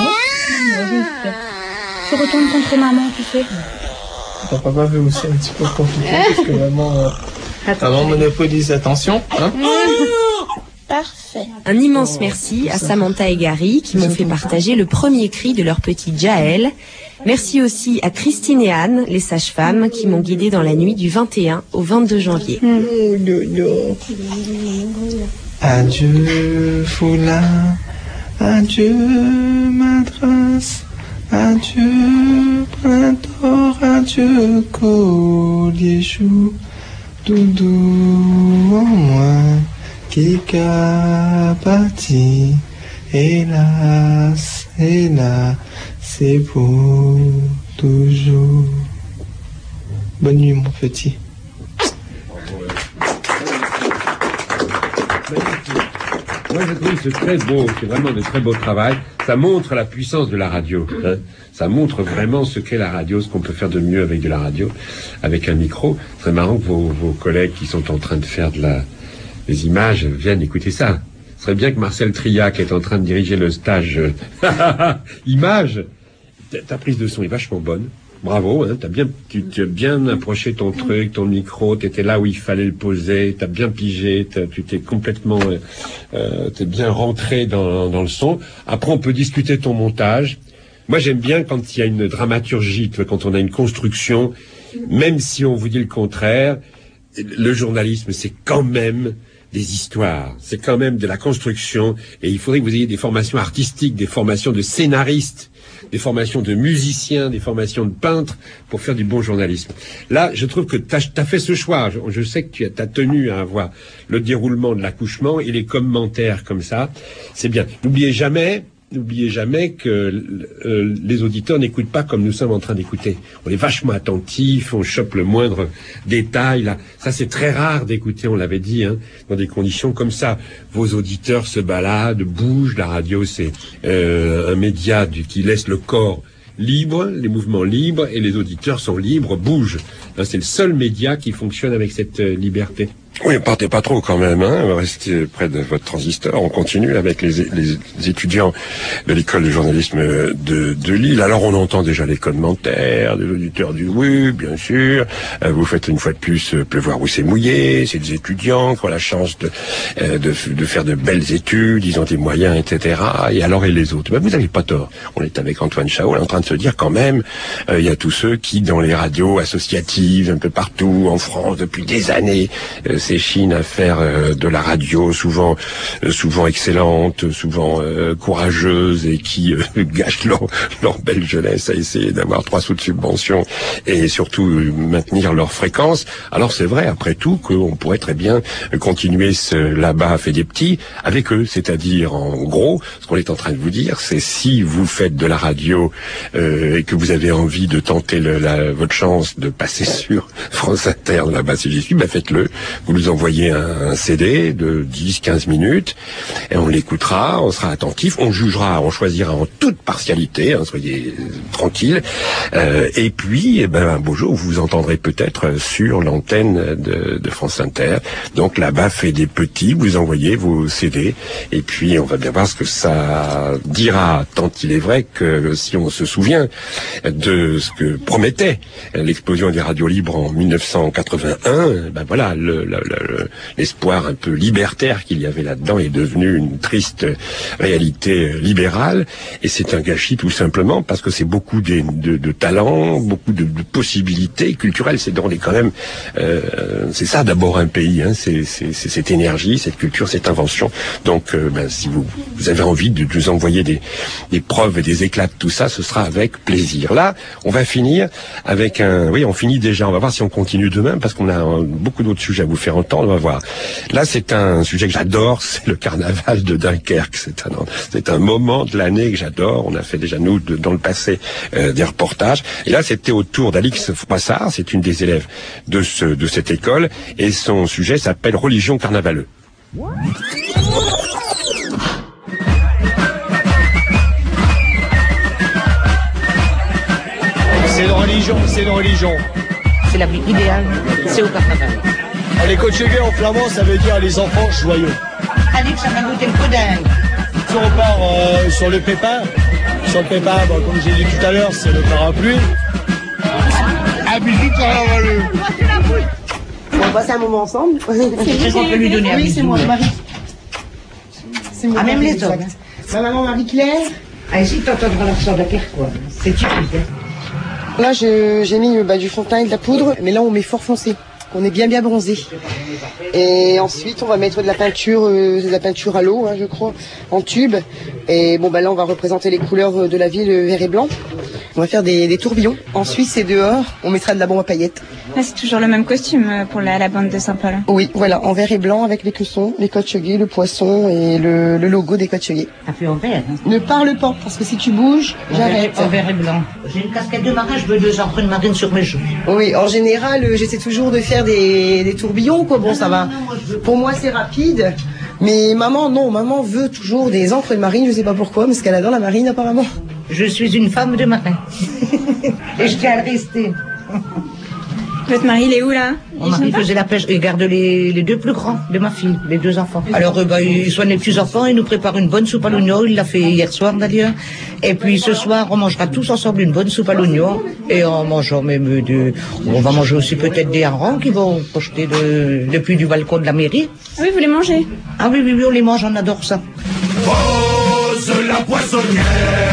Tu retournes contre maman, tu sais. Ton papa veut aussi un petit peu compliqué parce que maman, euh, maman monopolise l'attention. Hein? Parfait. Un immense merci à Samantha et Gary qui m'ont fait partager le premier cri de leur petit Jaël. Merci aussi à Christine et Anne, les sages-femmes, qui m'ont guidée dans la nuit du vingt et un au vingt-deux janvier. Adieu foulard, adieu madras, adieu printemps, adieu collier chou, doudou en moi qui qu'a parti, hélas, hélas, c'est pour toujours. Bonne nuit mon petit. Moi, je trouve que c'est très beau, c'est vraiment de très beau travail. Ça montre la puissance de la radio. Hein. Ça montre vraiment ce qu'est la radio, ce qu'on peut faire de mieux avec de la radio, avec un micro. C'est marrant que vos, vos collègues qui sont en train de faire de la, des images viennent écouter ça. Ce serait bien que Marcel Triac est en train de diriger le stage image. Ta prise de son est vachement bonne. Bravo, hein, t'as bien, tu, tu as bien approché ton truc, ton micro, t'étais là où il fallait le poser, t'as bien pigé, t'as, tu t'es complètement, euh, euh, t'es bien rentré dans, dans le son. Après, on peut discuter ton montage. Moi, j'aime bien quand il y a une dramaturgie, tu vois, quand on a une construction, même si on vous dit le contraire, le journalisme, c'est quand même des histoires, c'est quand même de la construction, et il faudrait que vous ayez des formations artistiques, des formations de scénaristes, des formations de musiciens, des formations de peintres pour faire du bon journalisme. Là, je trouve que tu as fait ce choix. Je, je sais que tu as tenu à avoir le déroulement de l'accouchement et les commentaires comme ça. C'est bien. N'oubliez jamais, n'oubliez jamais que euh, les auditeurs n'écoutent pas comme nous sommes en train d'écouter. On est vachement attentifs, on chope le moindre détail. Là. Ça, c'est très rare d'écouter, on l'avait dit, hein, dans des conditions comme ça. Vos auditeurs se baladent, bougent. La radio, c'est euh, un média du, qui laisse le corps libre, les mouvements libres, et les auditeurs sont libres, bougent. Là, c'est le seul média qui fonctionne avec cette euh, liberté. Oui, partez pas trop quand même, hein. Restez près de votre transistor. On continue avec les, les étudiants de l'école de journalisme de, de Lille. Alors on entend déjà les commentaires des auditeurs du oui, bien sûr. Euh, vous faites une fois de plus euh, pleuvoir où c'est mouillé. C'est des étudiants qui ont la chance de, euh, de, de faire de belles études, ils ont des moyens, et cetera. Et alors et les autres? Ben, vous avez pas tort. On est avec Antoine Chao, en train de se dire quand même, il euh, y a tous ceux qui, dans les radios associatives, un peu partout en France, depuis des années, euh, s'échinent à faire euh, de la radio, souvent euh, souvent excellente, souvent euh, courageuse et qui euh, gâchent leur, leur belle jeunesse à essayer d'avoir trois sous de subvention et surtout euh, maintenir leur fréquence. Alors c'est vrai, après tout, qu'on pourrait très bien continuer ce là-bas fait des petits avec eux, c'est-à-dire en gros, ce qu'on est en train de vous dire, c'est si vous faites de la radio euh, et que vous avez envie de tenter le, la, votre chance de passer sur France Inter, là-bas si j'y suis, bah faites-le. Vous nous envoyez un, un C D de dix à quinze minutes et on l'écoutera, on sera attentif, on jugera, on choisira en toute partialité, hein, soyez tranquilles. Euh, et puis, eh ben, un beau jour, vous entendrez peut-être sur l'antenne de, de France Inter. Donc là-bas, fait des petits, vous envoyez vos C D et puis on va bien voir ce que ça dira, tant il est vrai que si on se souvient de ce que promettait l'explosion des radios libres en mille neuf cent quatre-vingt-un, ben voilà, le, le, le, l'espoir un peu libertaire qu'il y avait là-dedans est devenu une triste réalité libérale, et c'est un gâchis tout simplement parce que c'est beaucoup de, de, de talents, beaucoup de, de possibilités culturelles. C'est dans les quand même, euh, c'est ça d'abord un pays, hein, c'est, c'est, c'est cette énergie, cette culture, cette invention. Donc, euh, ben, si vous, vous avez envie de nous envoyer des, des preuves et des éclats de tout ça, ce sera avec plaisir. Là, on va finir avec un, oui, on finit déjà. On va voir si on continue demain parce qu'on a un, beaucoup d'autres sujets à vous faire entendre. On va voir. Là, c'est un sujet que j'adore, c'est le carnaval de Dunkerque. C'est un, c'est un moment de l'année que j'adore. On a fait déjà nous de, dans le passé euh, des reportages. Et là, c'était au tour d'Alix Froissart. C'est une des élèves de ce, de cette école, et son sujet s'appelle Religion carnavaleux. C'est une religion, c'est une religion. C'est la vie idéale, c'est au carnaval. Les cochegais en flamand, ça veut dire les enfants joyeux. Alix, ça m'a goûté le pudding. Si on part euh, sur le pépin, sur le pépin, bon, comme j'ai dit tout à l'heure, c'est le parapluie. Habitude carnavaleux. On passe un moment ensemble. C'est qu'on peut lui donner un Oui, bisou. c'est moi, Marie. C'est moi. Ah, même les hommes. Ma maman Marie-Claire. Ah, ici, t'entendras l'accent de la pierre, quoi. C'est typique. Là, je- j'ai mis bah, du fond de teint et de la poudre, mais là, on met fort foncé. On est bien bien bronzé. Et ensuite, on va mettre de la peinture, euh, de la peinture à l'eau, hein, je crois, en tube. Et bon, bah là, on va représenter les couleurs de la ville, vert et blanc. On va faire des, des tourbillons. Ensuite, c'est dehors. On mettra de la bombe à paillettes. Là, c'est toujours le même costume euh, pour la, la bande de Saint-Paul. Oui, voilà, en vert et blanc avec les cuissons, les cochegais, le poisson et le, le logo des cochegais. Ça fait en vert. Hein. Ne parle pas, parce que si tu bouges, En j'arrête. vert- En vert et blanc. J'ai une casquette de marin, je veux deux empreintes marines sur mes joues. Oui, en général, euh, j'essaie toujours de faire des, des tourbillons, quoi. Bon, ça va. Pour moi, c'est rapide. Mais maman, non, maman veut toujours des encres de marine, je sais pas pourquoi, parce qu'elle adore la marine, apparemment. Je suis une femme de marin. Et je tiens à le rester. Votre mari, il est où, là? Mon mari faisait la pêche et garde les, les deux plus grands de ma fille, les deux enfants. Alors, euh, bah, il soigne les petits enfants, il nous prépare une bonne soupe à l'oignon, il l'a fait hier soir d'ailleurs. Et puis ce soir, on mangera tous ensemble une bonne soupe à l'oignon. Et en mangeant même de... On va manger aussi peut-être des harengs qui vont projeter de, depuis du balcon de la mairie. Ah oui, vous les mangez? Ah oui, oui, oui, on les mange, on adore ça. Pose la poissonnière,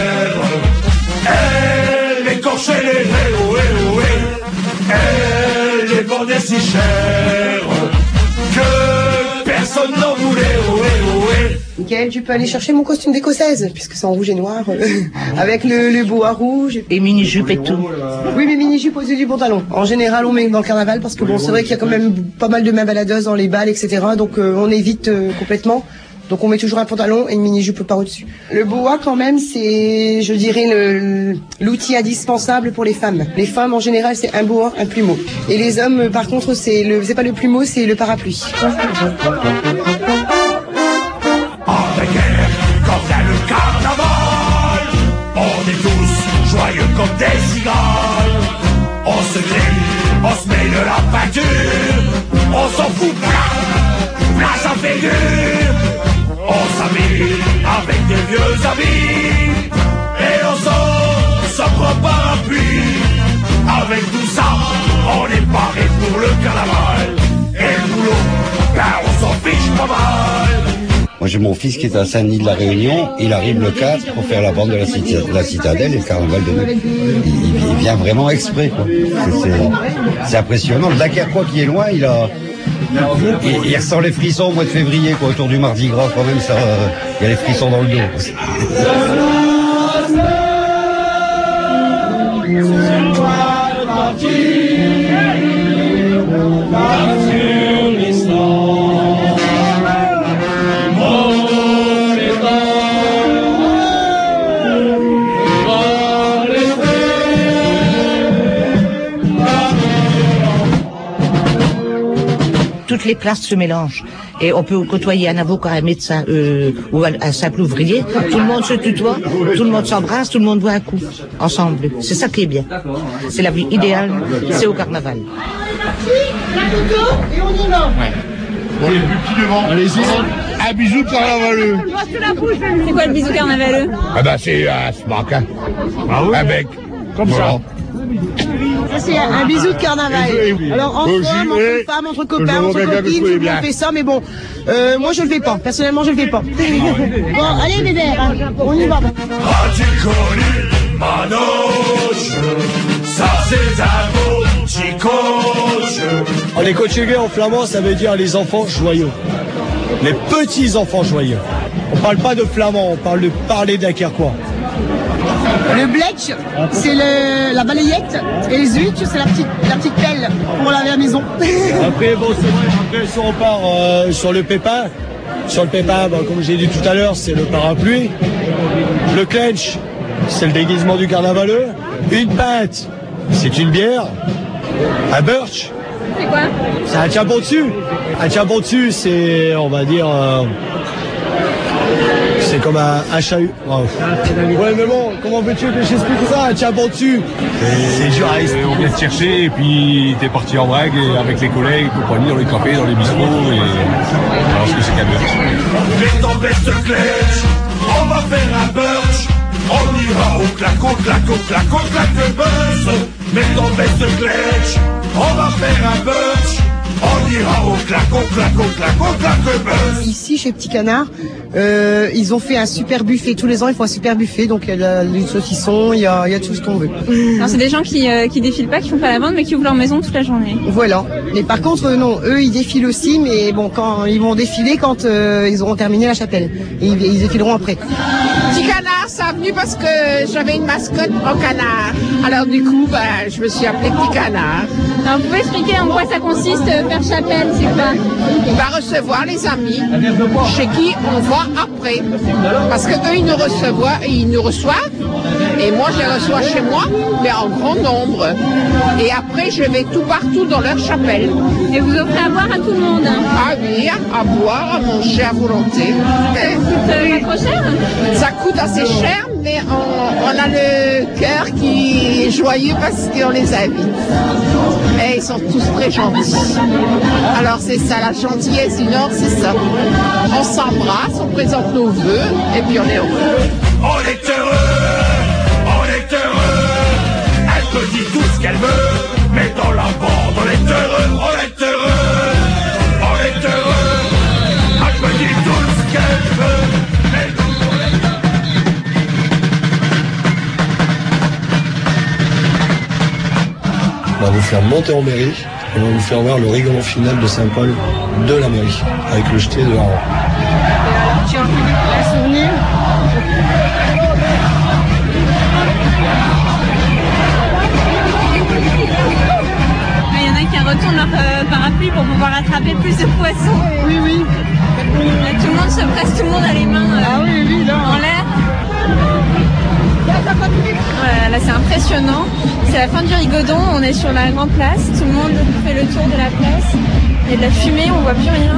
elle écorchait les héros, héros, elle les vendait si cher que personne n'en voulait, oh, oh, Mickaël, tu peux aller chercher mon costume d'écossaise, puisque c'est en rouge et noir, euh, avec le, le boa rouge. Et mini-jupe et tout. Oui, mais mini-jupe au-dessus du pantalon. En général, on met dans le carnaval, parce que bon, c'est vrai qu'il y a quand même pas mal de mains baladeuses dans les balles, et cetera. Donc euh, on évite euh, complètement. Donc on met toujours un pantalon et une mini-jupe par au-dessus. Le boa, quand même, c'est, je dirais, le- l'outil indispensable pour les femmes. Les femmes, en général, c'est un boa, un plumeau. Et les hommes, euh, par contre, c'est le, c'est pas le plumeau, c'est le parapluie. Avec elle, quand il y a le carnaval, on est tous joyeux comme des cigales. On se grille, on se met de la peinture, on s'en fout, plat, plat ça fait dur. On s'habille avec des vieux habits, et on sort son propre parapluie. Avec tout ça, on est paré pour le carnaval. Et le boulot, ben on s'en fiche pas mal. Moi j'ai mon fils qui est à Saint-Denis de la Réunion, il arrive le quatre pour faire la bande de la, cita- de la Citadelle et le carnaval de Nîmes. Il, il- il vient vraiment exprès quoi. C'est- C'est, c'est impressionnant. Le Dunkerquois qui est loin, il a, Il, il ressent les frissons au mois de février, quoi, autour du Mardi Gras, quand même, ça, euh, il y a les frissons dans le dos. Toutes les classes se mélangent. Et on peut côtoyer un avocat, un médecin euh, ou un, un simple ouvrier. Tout le monde se tutoie, tout le monde s'embrasse, tout le monde boit un coup, ensemble. C'est ça qui est bien. C'est la vie idéale, c'est au carnaval. La photo et on y va. Ouais. Bon, les plus petits devant. Allez-y. Un bisou carnavaleux. C'est quoi le bisou carnavaleux? Ah bah c'est un smack, hein. Ah oui. Un bec. Comme voilà. Ça c'est un, un bisou de carnaval. Alors entre hommes, entre femmes, entre copains, entre copines, tout le monde fait ça, mais bon, euh, moi je le fais pas. Personnellement je le fais pas. Bon, allez bébé, hein, on y va. Ça c'est un beau petit coach. Les coachés en flamand, ça veut dire les enfants joyeux. Les petits enfants joyeux. On parle pas de flamand, on parle de parler dunkerquois. Le bletch, c'est le, la balayette, et les huîtres, c'est la petite, la petite pelle pour laver la maison. Après, bon, c'est vrai, après, si on part euh, sur le pépin, sur le pépin, bon, comme j'ai dit tout à l'heure, c'est le parapluie. Le clench, c'est le déguisement du carnavaleux. Une pinte, c'est une bière. Un birch, c'est quoi? C'est un tient bon dessus. Un tient bon dessus, c'est, on va dire... Euh, c'est comme un, un chahut. Oh. Ouais, mais bon, comment veux-tu que j'explique ça? Tiens, bon dessus. C'est dur à expliquer. On vient te chercher et puis t'es parti en drague et avec les collègues, compagnie, dans les cafés, dans les bistrots et alors ce que c'est qu'un birch. Les tempêtes de clèche, on va faire un birch. On ira au clac, au clac, au clac, au clac de buzz. Les tempêtes de clèche, on va faire un birch. On ira au clac, au clac, au clac, au clac de buzz. Ici, chez Petit Canard, euh, ils ont fait un super buffet. Tous les ans, ils font un super buffet. Donc, il y a les saucissons, il y a, il y a tout ce qu'on veut. Non, c'est des gens qui, euh, qui défilent pas, qui font pas la vente, mais qui ouvrent leur maison toute la journée. Voilà. Mais par contre, non, eux, ils défilent aussi, mais bon, quand ils vont défiler quand euh, ils auront terminé la chapelle. Et ils, ils défileront après. Petit Canard, ça a venu parce que j'avais une mascotte en canard. Alors du coup, bah, je me suis appelée Petit Canard. Alors, vous pouvez expliquer en quoi ça consiste, euh, faire chapelle, c'est quoi? Il va recevoir les amis chez qui on va après. Parce que eux, ils nous reçoivent, ils nous reçoivent. Et moi, je les reçois chez moi, mais en grand nombre. Et après, je vais tout partout dans leur chapelle. Et vous offrez à boire à tout le monde? Ah oui, à boire, à manger à volonté. Ça coûte euh, pas trop cher? Ça coûte assez cher, mais on, on a le cœur qui est joyeux parce qu'on les invite. Et ils sont tous très gentils. Alors c'est ça, la gentillesse du Nord, c'est ça. On s'embrasse, on présente nos vœux, et puis on est heureux. On est heureux, on est heureux. Elle peut dire tout ce qu'elle veut, mais dans la bande, on est heureux, on est heureux. On est heureux, elle peut dire tout ce qu'elle veut. On va vous faire monter en mairie et on va vous faire voir le rigolant final de Saint-Paul de la mairie avec le jeté de hareng. Tiens, un souvenir. Il y en a qui retournent leur euh, parapluie pour pouvoir attraper plus de poissons. Oui, oui. Là, tout le monde se presse, tout le monde a les mains euh, ah, oui, oui, là. en l'air. Voilà, là c'est impressionnant. C'est la fin du Rigodon, on est sur la grande place, tout le monde fait le tour de la place. Il y a de la fumée, on voit plus rien.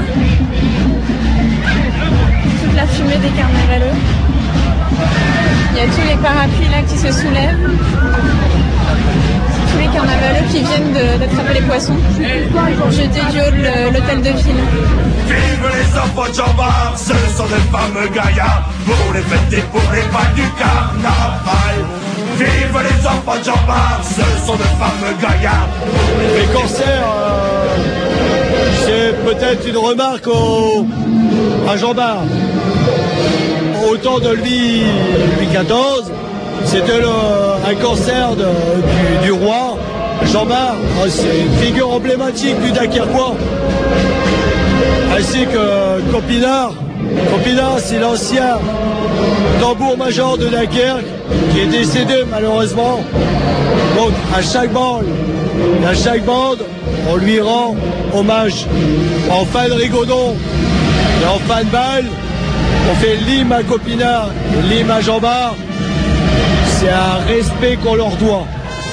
Toute la fumée des carnavaleux. Il y a tous les parapluies là qui se soulèvent. Tous les carnavaleux qui viennent de- d'attraper les poissons pour jeter du haut de l'hôtel de ville. Vive les enfants de Jean-Bart, ce sont de fameux gaillards pour les fêtes et pour les balles du carnaval. Vive les enfants de Jean-Bart, ce sont de fameux gaillards. Les cancers, euh, c'est peut-être une remarque au, à Jean Bart. Au temps de Louis, Louis quatorze, c'était le- un cancer de- du, du roi Jean-Bart, oh, c'est une figure emblématique du Dunkerquois. Ainsi que Copinard. Copinard, c'est l'ancien tambour-major de Dunkerque qui est décédé malheureusement. Donc à chaque bande, à chaque bande, on lui rend hommage. En fin de rigodon et en fin de balle, on fait l'hymne à Copinard et l'hymne à Jean-Bart. C'est un respect qu'on leur doit.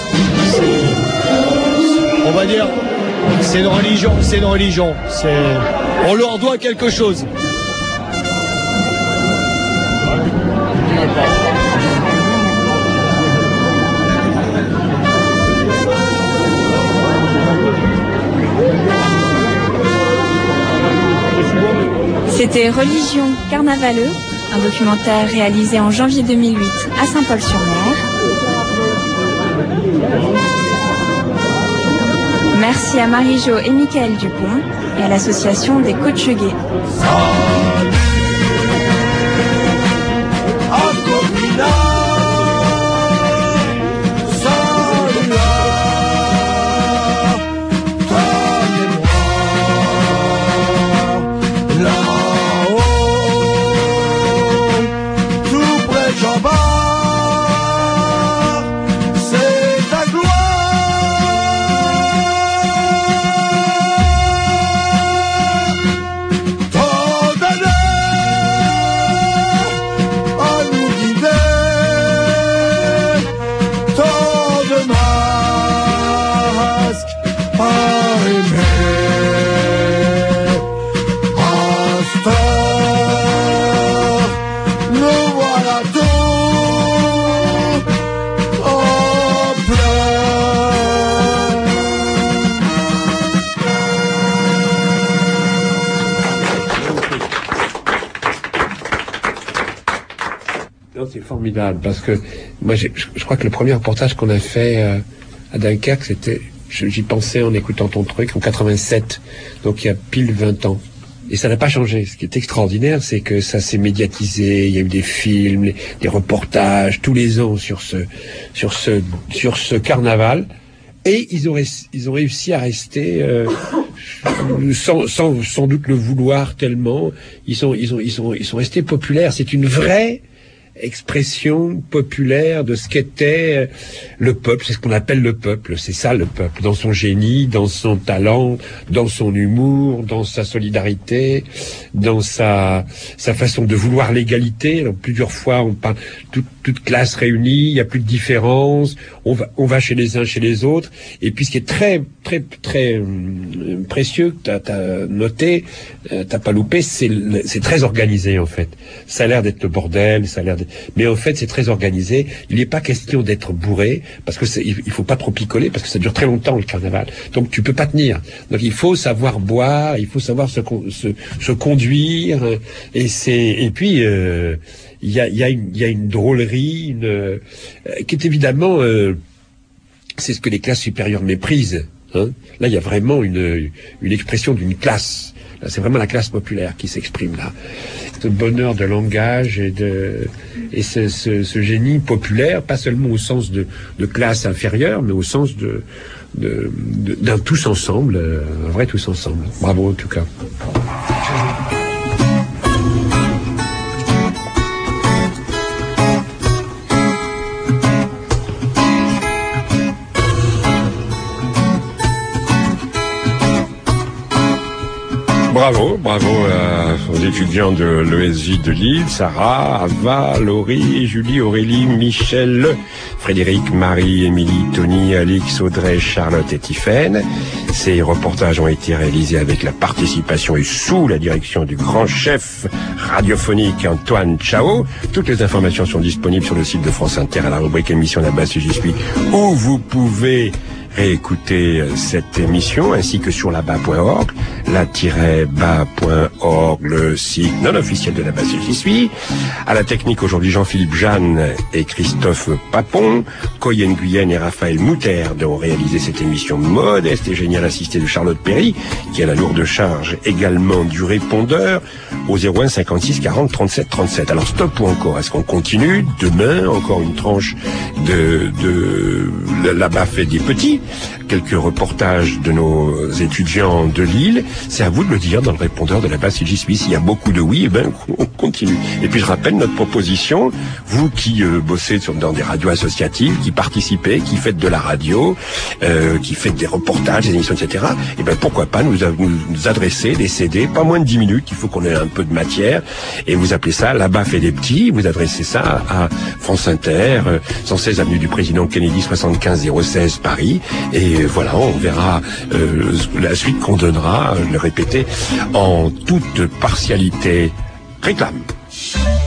On va dire, c'est une religion, c'est une religion. C'est, on leur doit quelque chose. C'était Religion Carnavaleux, un documentaire réalisé en janvier deux mille huit à Saint-Paul-sur-Mer. Merci à Marie-Jo et Michael Dupont et à l'association des Coachegais. C'est formidable parce que moi je, je crois que le premier reportage qu'on a fait euh, à Dunkerque, c'était, j'y pensais en écoutant ton truc en quatre-vingt-sept, donc il y a pile vingt ans. Et ça n'a pas changé. Ce qui est extraordinaire, c'est que ça s'est médiatisé. Il y a eu des films, les, des reportages tous les ans sur ce, sur ce, sur ce carnaval. Et ils ont, ils ont réussi à rester, euh, sans, sans, sans doute le vouloir tellement. Ils sont, ils ont, ils sont, ils sont restés populaires. C'est une vraie expression populaire de ce qu'était le peuple, c'est ce qu'on appelle le peuple, c'est ça le peuple, dans son génie, dans son talent, dans son humour, dans sa solidarité, dans sa sa façon de vouloir l'égalité. Alors, plusieurs fois on parle toute, toute classe réunie, il n'y a plus de différence, on va on va chez les uns, chez les autres. Et puis ce qui est très très très euh, précieux que t'as, t'as noté, euh, t'as pas loupé, c'est c'est très organisé en fait. Ça a l'air d'être le bordel, ça a l'air d'être... mais en fait c'est très organisé. Il n'est pas question d'être bourré parce que c'est, il faut pas trop picoler parce que ça dure très longtemps le carnaval. Donc tu peux pas tenir. Donc il faut savoir boire, il faut savoir se se, se conduire et c'est et puis euh, il y a il y a une il y a une drôlerie une, euh, qui est évidemment euh, c'est ce que les classes supérieures méprisent. Hein. Là il y a vraiment une une expression d'une classe. Là, c'est vraiment la classe populaire qui s'exprime là. Ce bonheur de langage et de et ce, ce, ce génie populaire, pas seulement au sens de, de classe inférieure, mais au sens de, de, de d'un tous ensemble, un vrai tous ensemble. Bravo en tout cas. Bravo, bravo euh, aux étudiants de l'E S J de Lille, Sarah, Ava, Laurie, Julie, Aurélie, Michel, Frédéric, Marie, Émilie, Tony, Alix, Audrey, Charlotte et Tiffaine. Ces reportages ont été réalisés avec la participation et sous la direction du grand chef radiophonique Antoine Chao. Toutes les informations sont disponibles sur le site de France Inter à la rubrique émission La Basse J'y suis, où vous pouvez réécouter cette émission ainsi que sur la bas point org, la tiret bas point org, le site non officiel de La Basse J'y suis. À la technique aujourd'hui Jean-Philippe Jeanne et Christophe Papon, Coyen Guyenne et Raphaël Moutarde ont réalisé cette émission modeste et géniale assistée de Charlotte Perry, qui a la lourde charge également du répondeur au zéro un cinquante-six quarante trente-sept trente-sept. Alors stop ou encore, est-ce qu'on continue? Demain, encore une tranche de, de la baffe et des petits. quelques reportages de nos étudiants de Lille. C'est à vous de le dire dans le répondeur de la base J'y suis. S'il y a beaucoup de oui, eh ben, on continue. Et puis je rappelle notre proposition, vous qui euh, bossez sur, dans des radios associatives, qui participez, qui faites de la radio, euh, qui faites des reportages, des émissions, et cetera, eh ben pourquoi pas nous, nous, nous adresser des C D, pas moins de dix minutes, il faut qu'on ait un peu de matière, et vous appelez ça Là-bas fait des petits, vous adressez ça à France Inter, euh, cent seize avenue du Président Kennedy, soixante-quinze zéro seize Paris, et euh, voilà, on verra euh, la suite qu'on donnera, je le répétais, en toute partialité. Réclame.